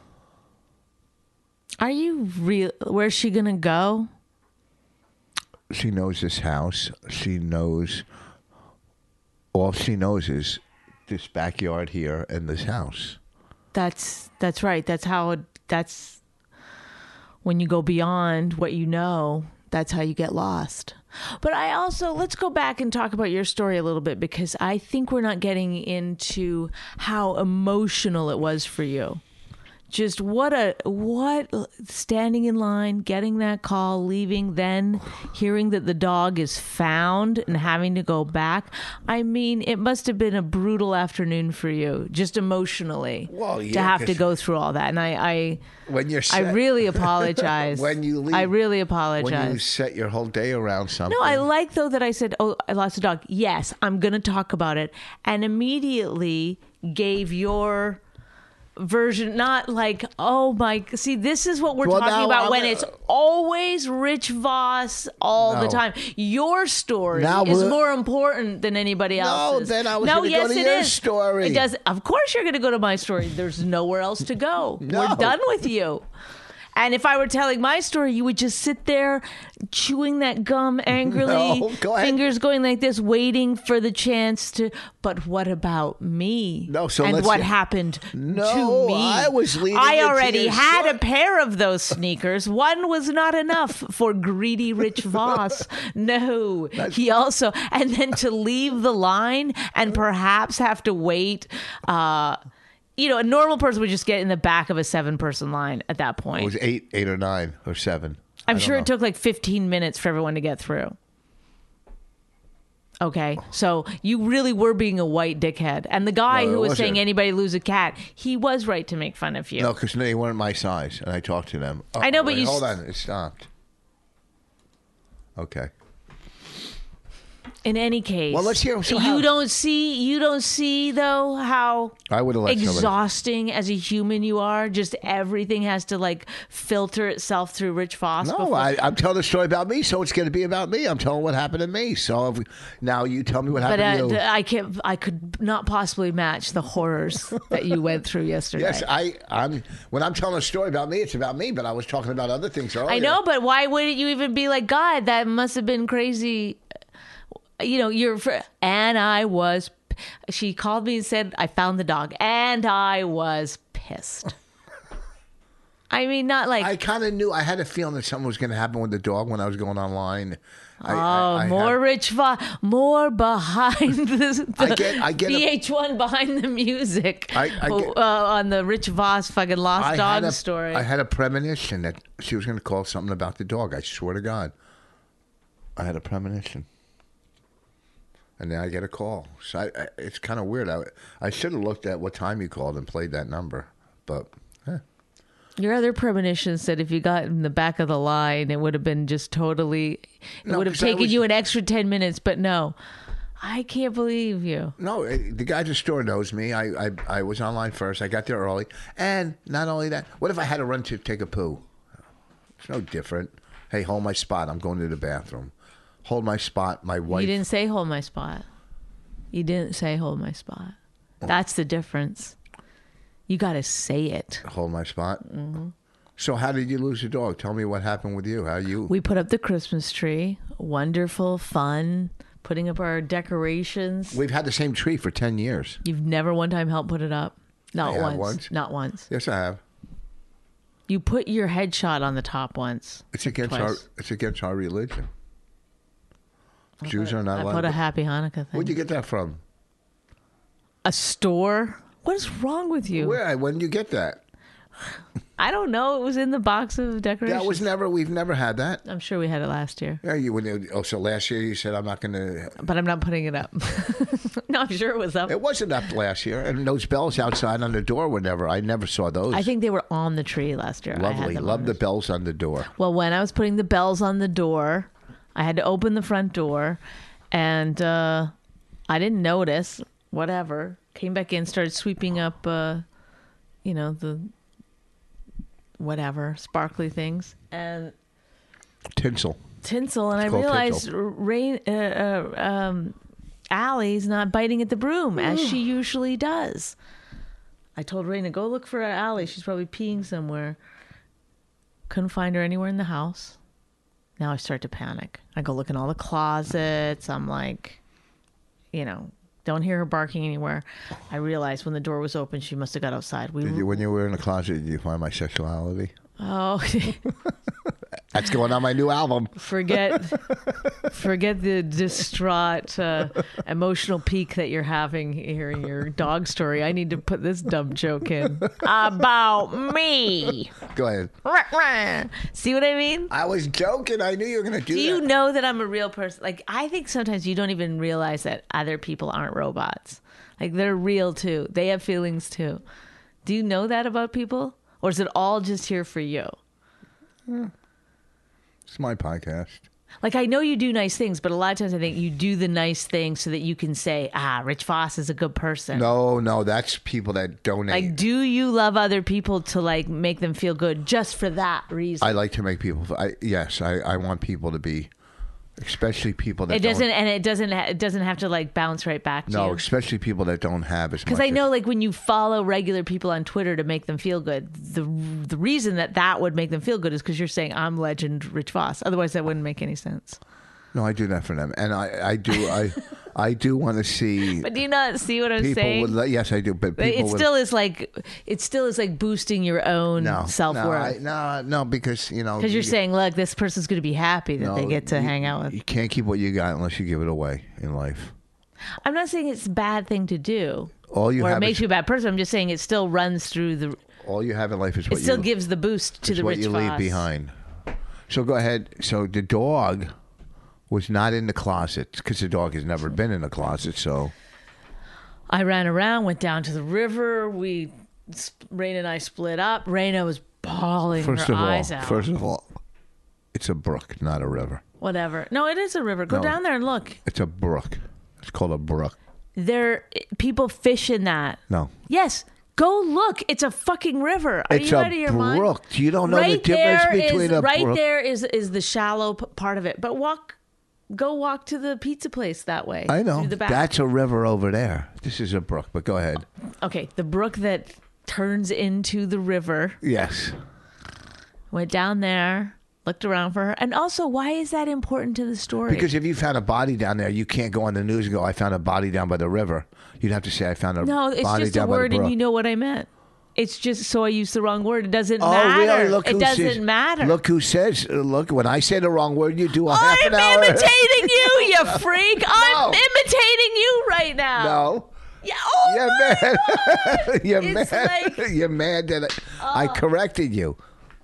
Are you real? Where's she going to go? she knows this house. She knows, all she knows is this backyard here and this house. That's that's right. That's how it, that's when you go beyond what you know, that's how you get lost. But I also, let's go back and talk about your story a little bit, because I think we're not getting into how emotional it was for you. Just what a, what, standing in line, getting that call, leaving, then hearing that the dog is found and having to go back. I mean, it must have been a brutal afternoon for you, just emotionally, Well, yeah, to have to 'cause go through all that. And I, I, When you're I set, really apologize. when you leave, I really when you apologize. set your whole day around something. No, I like though that I said, "Oh, I lost a dog." Yes, I'm going to talk about it, and immediately gave your version. Not like, "Oh my." See, this is what we're Well, talking now about I'm when gonna- it's always Rich Voss all the No. time. Your story Now is we're- more important than anybody No, else's. then I was no, gonna go yes, to it your is. story. It does. Of course, you're going to go to my story. There's nowhere else to go. No. We're done with you. And if I were telling my story, you would just sit there chewing that gum angrily, No, go ahead. fingers going like this, waiting for the chance to. But what about me? No, so and let's what get- happened No, to me? I was leading I into already your had story. a pair of those sneakers. One was not enough for greedy Rich Voss. No, he also, and then to leave the line and perhaps have to wait. Uh, You know, a normal person would just get in the back of a seven-person line at that point. It was eight, eight or nine or seven. I'm I don't sure know. it took like fifteen minutes for everyone to get through. Okay, so you really were being a white dickhead. And the guy No, it who was wasn't. saying anybody lose a cat, he was right to make fun of you. No, because they weren't my size, and I talked to them. Oh, I know, but wait, you hold s- on, it stopped. Okay. In any case, Well, let's hear- so you how- don't see you don't see though how I would have let somebody. exhausting as a human you are. Just everything has to like filter itself through Rich Voss. No, before- I, I'm telling a story about me, so it's going to be about me. I'm telling what happened to me. So if, now you tell me what But happened uh, to you. I can't. I could not possibly match the horrors that you went through yesterday. Yes, I, I'm. When I'm telling a story about me, it's about me. But I was talking about other things earlier. I know, but why wouldn't you even be like, God, that must have been crazy? You know, you're, fr- and I was, she called me and said, I found the dog, and I was pissed. I mean, not like, I kind of knew. I had a feeling that something was going to happen with the dog when I was going online. I, oh, I, I more had- Rich Voss, more behind the, the I get- I get a- V H one behind the music I- I get- uh, on the Rich Voss fucking lost I dog had a, story. I had a premonition that she was going to call something about the dog. I swear to God, I had a premonition. And then I get a call. So I, I, it's kind of weird. I, I should have looked at what time you called and played that number. But eh. Your other premonition said if you got in the back of the line, it would have been just totally, it No, would have 'cause I taken was- you an extra ten minutes, but no. I can't believe you. No, eh, the guy at the store knows me. I, I I was online first. I got there early. And not only that, what if I had to run to take a poo? It's no different. Hey, hold my spot. I'm going to the bathroom. Hold my spot. My wife. You didn't say hold my spot. You didn't say hold my spot. That's the difference. You got to say it. Hold my spot. Mm-hmm. So how did you lose the dog? Tell me what happened with you. How you? We put up the Christmas tree. Wonderful, fun. Putting up our decorations. We've had the same tree for ten years. You've never one time helped put it up. Not I have once. once. Not once. Yes, I have. You put your headshot on the top once. It's against Twice. our. It's against our religion. Jews are not I allowed. put a to- happy Hanukkah thing. Where'd you get that from? A store? What is wrong with you? Where? When did you get that? I don't know. It was in the box of decorations. That was never. We've never had that. I'm sure we had it last year, Yeah, you. When you, oh, so last year you said I'm not going to. but I'm not putting it up. No, I'm sure it was up. It wasn't up last year, and those bells outside on the door were never. I never saw those. I think they were on the tree last year. I had lovely. them Love on the bells on the door. Well, when I was putting the bells on the door, I had to open the front door, and uh, I didn't notice. Whatever. Came back in, started sweeping up, uh, you know, the whatever sparkly things and Tinsel. tinsel, and It's I called realized tinsel. Rain, uh, uh, um, Allie's not biting at the broom as she usually does. I told Raina, go look for Allie. She's probably peeing somewhere. Couldn't find her anywhere in the house. Now I start to panic. I go look in all the closets. I'm like, you know, don't hear her barking anywhere. I realized when the door was open, she must have got outside. We Did you, when you were in the closet, did you find my sexuality? Oh, That's going on my new album. forget, forget the distraught, uh, emotional peak that you're having hearing your dog story. I need to put this dumb joke in about me. Go ahead. See what I mean? I was joking. I knew you were going to do, Do that. you know that I'm a real person? Like, I think sometimes you don't even realize that other people aren't robots. Like, they're real too. They have feelings too. Do you know that about people? Or is it all just here for you? It's my podcast. Like, I know you do nice things, but a lot of times I think you do the nice things so that you can say, ah, Rich Voss is a good person. No, no, that's people that donate. Like, do you love other people to, like, make them feel good just for that reason? I like to make people. I, yes, I, I want people to be, especially people that it doesn't, don't, and it doesn't, ha- it doesn't have to, like, bounce right back to no, you. especially people that don't have as much. Because I as- know, like, when you follow regular people on Twitter to make them feel good, the the reason that that would make them feel good is because you're saying, I'm legend Rich Voss. Otherwise, that wouldn't make any sense. No, I do that for them, and I, I do, I, I do want to see But do you not see what I'm people saying? with. le- Yes, I do, but But people it with, still is like it still is like boosting your own no self No, I, worth no, no, because you know because you're you- saying, look, this person's going to be happy that no, they get to you- hang out with. You can't keep what you got unless you give it away in life. I'm not saying it's a bad thing to do, All you or it have makes is, you a bad person. I'm just saying it still runs through the. all you have in life is It what still you gives the boost to is the what Rich you leave Voss. behind. So go ahead. So the dog was not in the closet because the dog has never been in the closet. So I ran around, went down to the river. We, Raina and I split up. Raina was bawling first her of all, eyes out. first of all, it's a brook, not a river. Whatever. No, it is a river. Go No. down there and look. It's a brook. It's called a brook. There, people fish in that. No, Yes. Go look. It's a fucking river. Are it's you a out of your mind? brook. You don't know Right the difference there between is, a right brook. there is is the shallow p- part of it. But walk, go walk to the pizza place that way. I know through the back. that's a river over there. This is a brook. But go ahead. Okay, the brook that turns into the river. Yes. Went down there, looked around for her, and also, why is that important to the story? Because if you found a body down there, you can't go on the news and go, I found a body down by the river. You'd have to say, I found a no, it's body just a down by the word, brook. and you know what I meant. It's just so I used the wrong word. It doesn't Oh, matter. really? Look it who doesn't says, matter. Look who says, uh, look, when I say the wrong word, you do a half I'm an hour. imitating you, you freak. I'm imitating you right now. No. Yeah. Oh, You're my mad. You're It's mad. like- Oh. You're mad that I, I corrected you.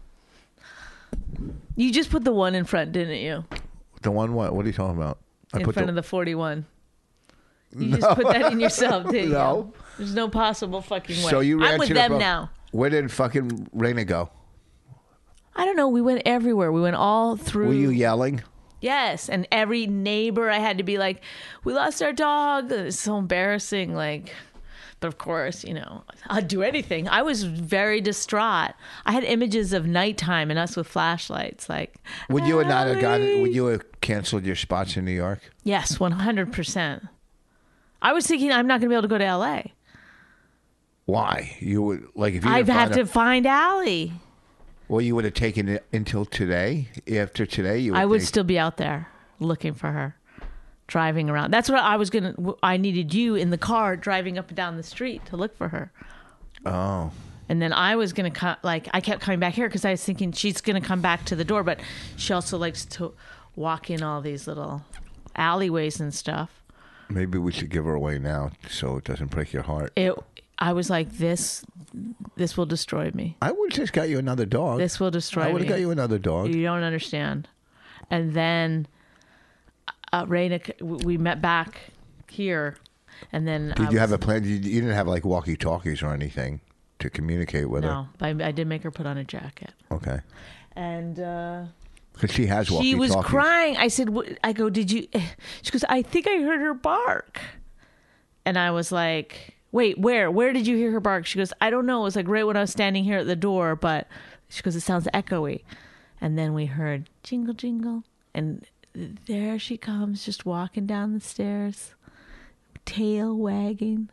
You just put the one in front, didn't you? The one what? What are you talking about? I In put front the, of the forty-one. You just put that in yourself, didn't No. you? There's no possible fucking way. So you ran I'm with to the them brook. now. Where did fucking Raina go? I don't know. We went everywhere. We went all through. Were you yelling? Yes, and every neighbor I had to be like, "We lost our dog." It's so embarrassing. Like, but of course, you know, I'd do anything. I was very distraught. I had images of nighttime and us with flashlights. Like, Would you have not have gotten? "Ellie." Would you have canceled your spots in New York? Yes, one hundred percent. I was thinking I'm not going to be able to go to L A. Why? You would like if you. I've didn't had find to a- find Allie. Well, you would have taken it until today. After today, you. Would I would take- still be out there looking for her, driving around. That's what I was going to, I needed you in the car driving up and down the street to look for her. Oh. And then I was going to come, like, I kept coming back here because I was thinking she's going to come back to the door, but she also likes to walk in all these little alleyways and stuff. Maybe we should give her away now so it doesn't break your heart. It, I was like, this, this will destroy me. I would have just got you another dog. This will destroy I me. would have got you another dog. You don't understand. And then uh, Raina, we met back here, and then Did I you have was- a plan? You, you didn't have like walkie talkies or anything to communicate with her. No, but I, I did make her put on a jacket, Okay. and uh, Because she has walkie she talkies. was crying. I said, "What-" "I go, did you?" She goes, "I think I heard her bark," and I was like, "Wait, where? Where did you hear her bark?" She goes, "I don't know. It was like right when I was standing here at the door, but," she goes, "it sounds echoey," and then we heard jingle jingle, and there she comes, just walking down the stairs, tail wagging.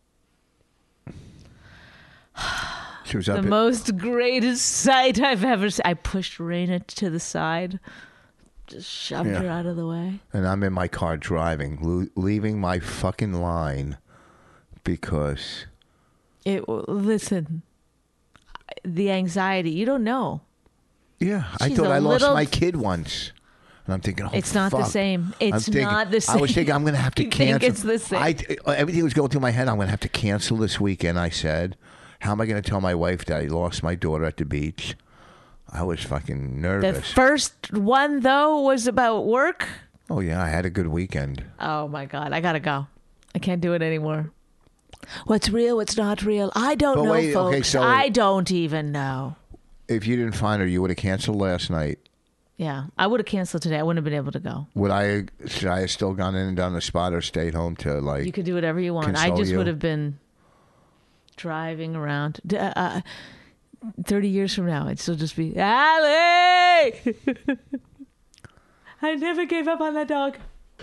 She was up. The at- most greatest sight I've ever seen. I pushed Raina to the side, Just shoved Yeah. her out of the way. And I'm in my car driving, lo- leaving my fucking line because... It listen, the anxiety. You don't know. Yeah, I She's thought a I lost little- my kid once. And I'm thinking, oh, It's not the fuck. same. I'm It's thinking- not the I was same. thinking I'm going to have to You think cancel. it's the same. I, everything was going through my head. I'm going to have to cancel this weekend, I said. How am I going to tell my wife that I lost my daughter at the beach? I was fucking The nervous. first one though was about work. Oh, yeah, I had a good weekend. Oh my god, I gotta go. I can't do it anymore. What's real? What's not real? I don't But know, wait, folks. okay, so- I don't even know. If you didn't find her, you would have canceled last night. Yeah, I would have canceled today. I wouldn't have been able to go. Would I, should I have still gone in and done the spot or stayed home to, like... You could do whatever you want. I console just you? would have been driving around. D- Uh, Thirty years from now, I'd still just be Allie. I never gave up on that dog.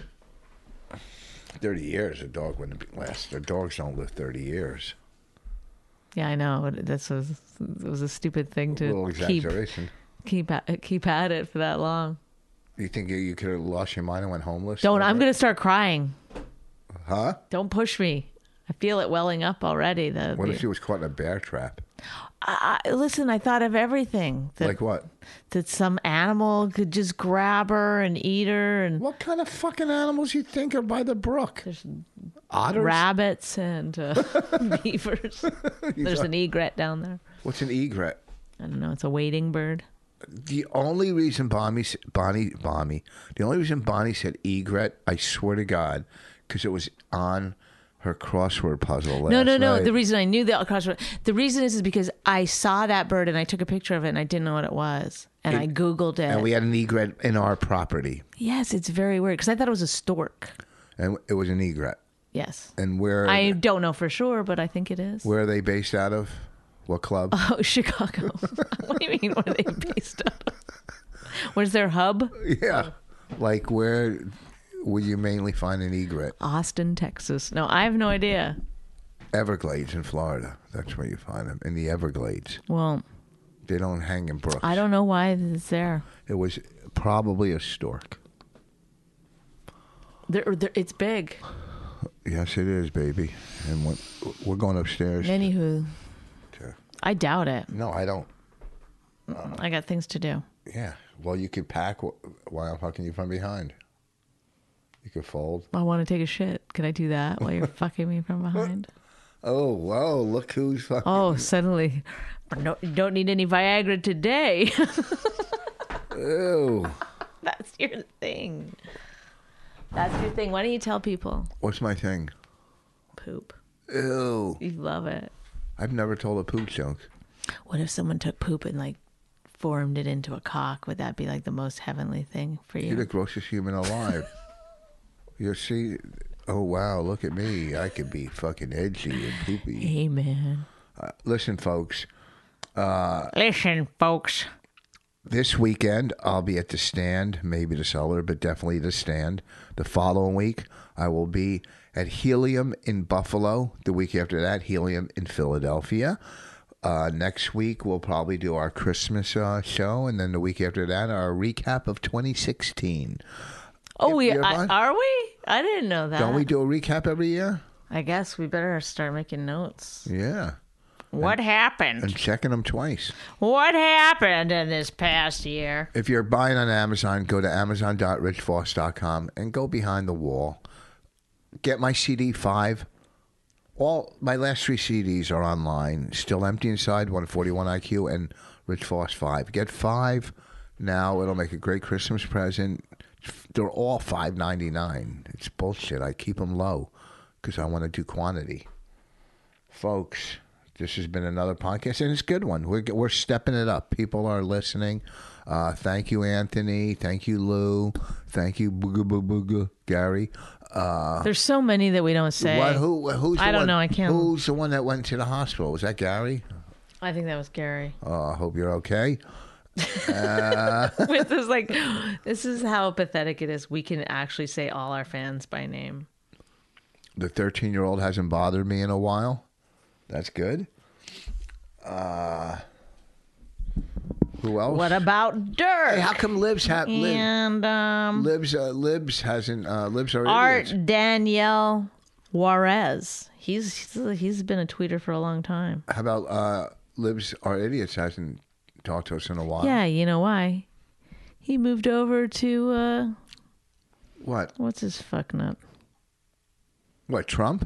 thirty years, a dog wouldn't be last. The dogs don't live thirty years. Yeah, I know. This was it was a stupid thing A little to keep exaggeration. keep at, keep at it for that long. You think you, you could have lost your mind and went homeless? Don't. over I'm it? gonna start crying. Huh? Don't push me. I feel it welling up already. The, What the if she was caught in a bear trap? I, I- listen, I thought of everything. That, Like what? that some animal could just grab her and eat her, and What kind of fucking animals you think are by the brook? there's Otters? rabbits and uh, beavers. There's an egret down there. What's an egret? I don't know. It's a wading bird. The only reason Bonnie, s- Bonnie, Bonnie, the only reason Bonnie said egret, I swear to God, because it was on her crossword puzzle last No, no, no. night. The reason I knew that crossword, the reason is, is because I saw that bird and I took a picture of it and I didn't know what it was. And It- I Googled it. And we had an egret in our property, yes, it's very weird because I thought it was a stork. and it was an egret. Yes. And where I don't know for sure, but I think it is. where are they based out of? What club? Oh, Chicago. What do you mean? What are they based on? Where's their hub? Yeah, like where would you mainly find an egret? Austin, Texas. No, I have no idea. Everglades in Florida. That's where you find them, in the Everglades. Well, They don't hang in brooks. I don't know why it's there. It was probably a stork. They're, they're, it's big. Yes, it is, baby. And we're, we're going upstairs. Anywho, to- I doubt it. no, I don't. I got things to do. Yeah. Well, you could pack wh- while I'm fucking you from behind. You could fold. I want to take a shit. Can I do that while you're fucking me from behind? Oh, whoa, look who's fucking. Oh, suddenly, no, you don't need any Viagra today. Ew. That's your thing. That's your thing. Why don't you tell people? What's my thing? Poop. Ew. You love it. I've never told a poop joke. What if someone took poop and like formed it into a cock? Would that be like the most heavenly thing for you? You're the grossest human alive. You see, oh wow, look at me. I could be fucking edgy and poopy. Amen. Uh, listen, folks, Listen, folks. this weekend I'll be at the Stand, maybe the Cellar, but definitely the Stand. The following week, I will be at Helium in Buffalo. The week after that, Helium in Philadelphia. Uh, next week, we'll probably do our Christmas uh, show, and then the week after that, our recap of twenty sixteen. Oh, we you're I, fine. are we? I didn't know that. Don't we do a recap every year? I guess we better start making notes. Yeah. What happened? And checking them twice. What happened in this past year? If you're buying on Amazon, go to amazon dot rich voss dot com and go behind the wall. Get my C D five. All my last three C Ds are online. Still Empty Inside, one forty-one I Q, and Rich Voss five. Get five now. It'll make a great Christmas present. They're all five ninety-nine. It's bullshit. I keep them low because I want to do quantity. Folks, this has been another podcast, and it's a good one. We're, we're stepping it up. People are listening. Uh, thank you, Anthony. Thank you, Lou. Thank you, Booga Booga Booga, Gary. Uh, There's so many that we don't say. what, who, who's the I don't one, know, I can't- Who's the one that went to the hospital? Was that Gary? I think that was Gary. Oh, I hope you're okay. With this, like, this is how pathetic it is. We can actually say all our fans by name. The thirteen-year-old hasn't bothered me in a while. That's good. Uh, Who else? What about Dirk? Hey, how come Libs have Lib, and um, Libs? Uh, Libs hasn't. Uh, Libs are Art idiots. Danielle Juarez. He's he's been a tweeter for a long time. How about uh, Libs are idiots hasn't talked to us in a while? Yeah, you know why? He moved over to uh, What? what's his fuck nut? What? Trump?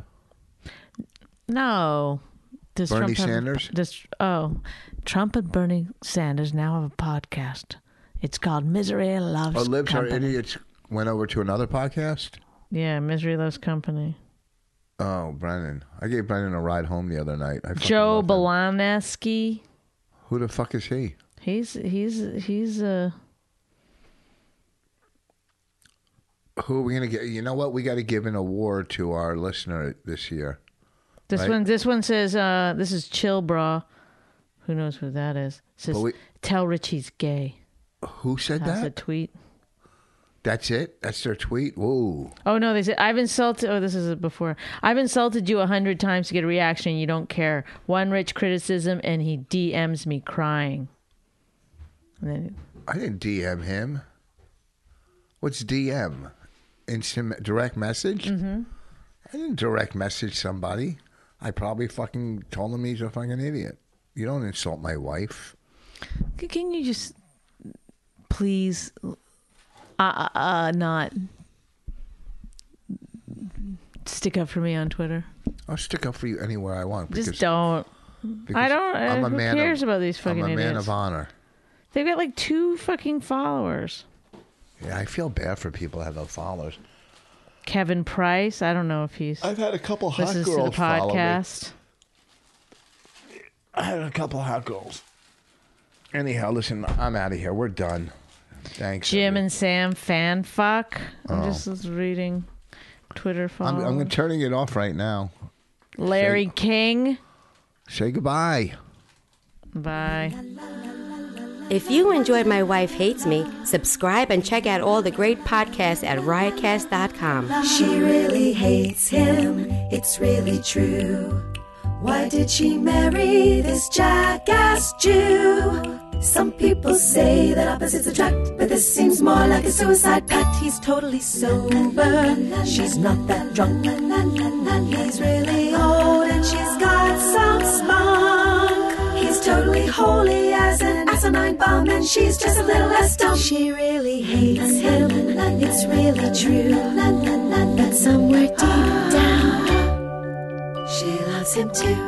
No. Does Bernie Trump have- Sanders? Does, oh, Trump and Bernie Sanders now have a podcast. It's called Misery Loves Oh, Libs Company. are idiots went over to another podcast. Yeah, Misery Loves Company. Oh, Brennan. I gave Brennan a ride home the other night. I fucking Joe love him. Balaneski. Who the fuck is he? He's he's he's uh Who are we gonna get? You know what? We got to give an award to our listener this year. this Right. one this one says uh this is Chill Bra. Who knows who that is? It says But we- tell Rich he's gay. Who said That's a that? tweet. That's it. That's their tweet. Whoa. Oh no, they said I've insulted. Oh, this is before. I've insulted you a hundred times to get a reaction. You don't care. One rich criticism, and he D Ms me crying. And then I didn't D M him. What's D M? Instant direct message? Mm-hmm. I didn't direct message somebody. I probably fucking told him he's a fucking idiot. You don't insult my wife. C- can you just please, uh, uh, uh not stick up for me on Twitter? I'll stick up for you anywhere I want. Just because- don't. because I don't. Uh, I'm a who man cares of, about these fucking I'm a idiots? man of honor. They've got like two fucking followers. Yeah, I feel bad for people that have no followers. Kevin Price. I don't know if he's I've had a couple hot listens to the girls follow me. podcast. I had a couple hot girls. Anyhow, listen, I'm out of here. We're done. Thanks. Jim everybody. and Sam fan fuck. I'm Oh. just reading Twitter I'm, followers. I'm turning it off right now. Larry Say- King. Say goodbye. Bye. If you enjoyed My Wife Hates Me, subscribe and check out all the great podcasts at riotcast dot com. She really hates him, it's really true. Why did she marry this jackass Jew? Some people say that opposites attract, but this seems more like a suicide pact. He's totally sober, she's not that drunk. He's really old and she's got some spunk. He's totally holy as an asinine bomb, and she's just a little less dumb. She really hates him, it's really true. But somewhere deep down, she loves him too.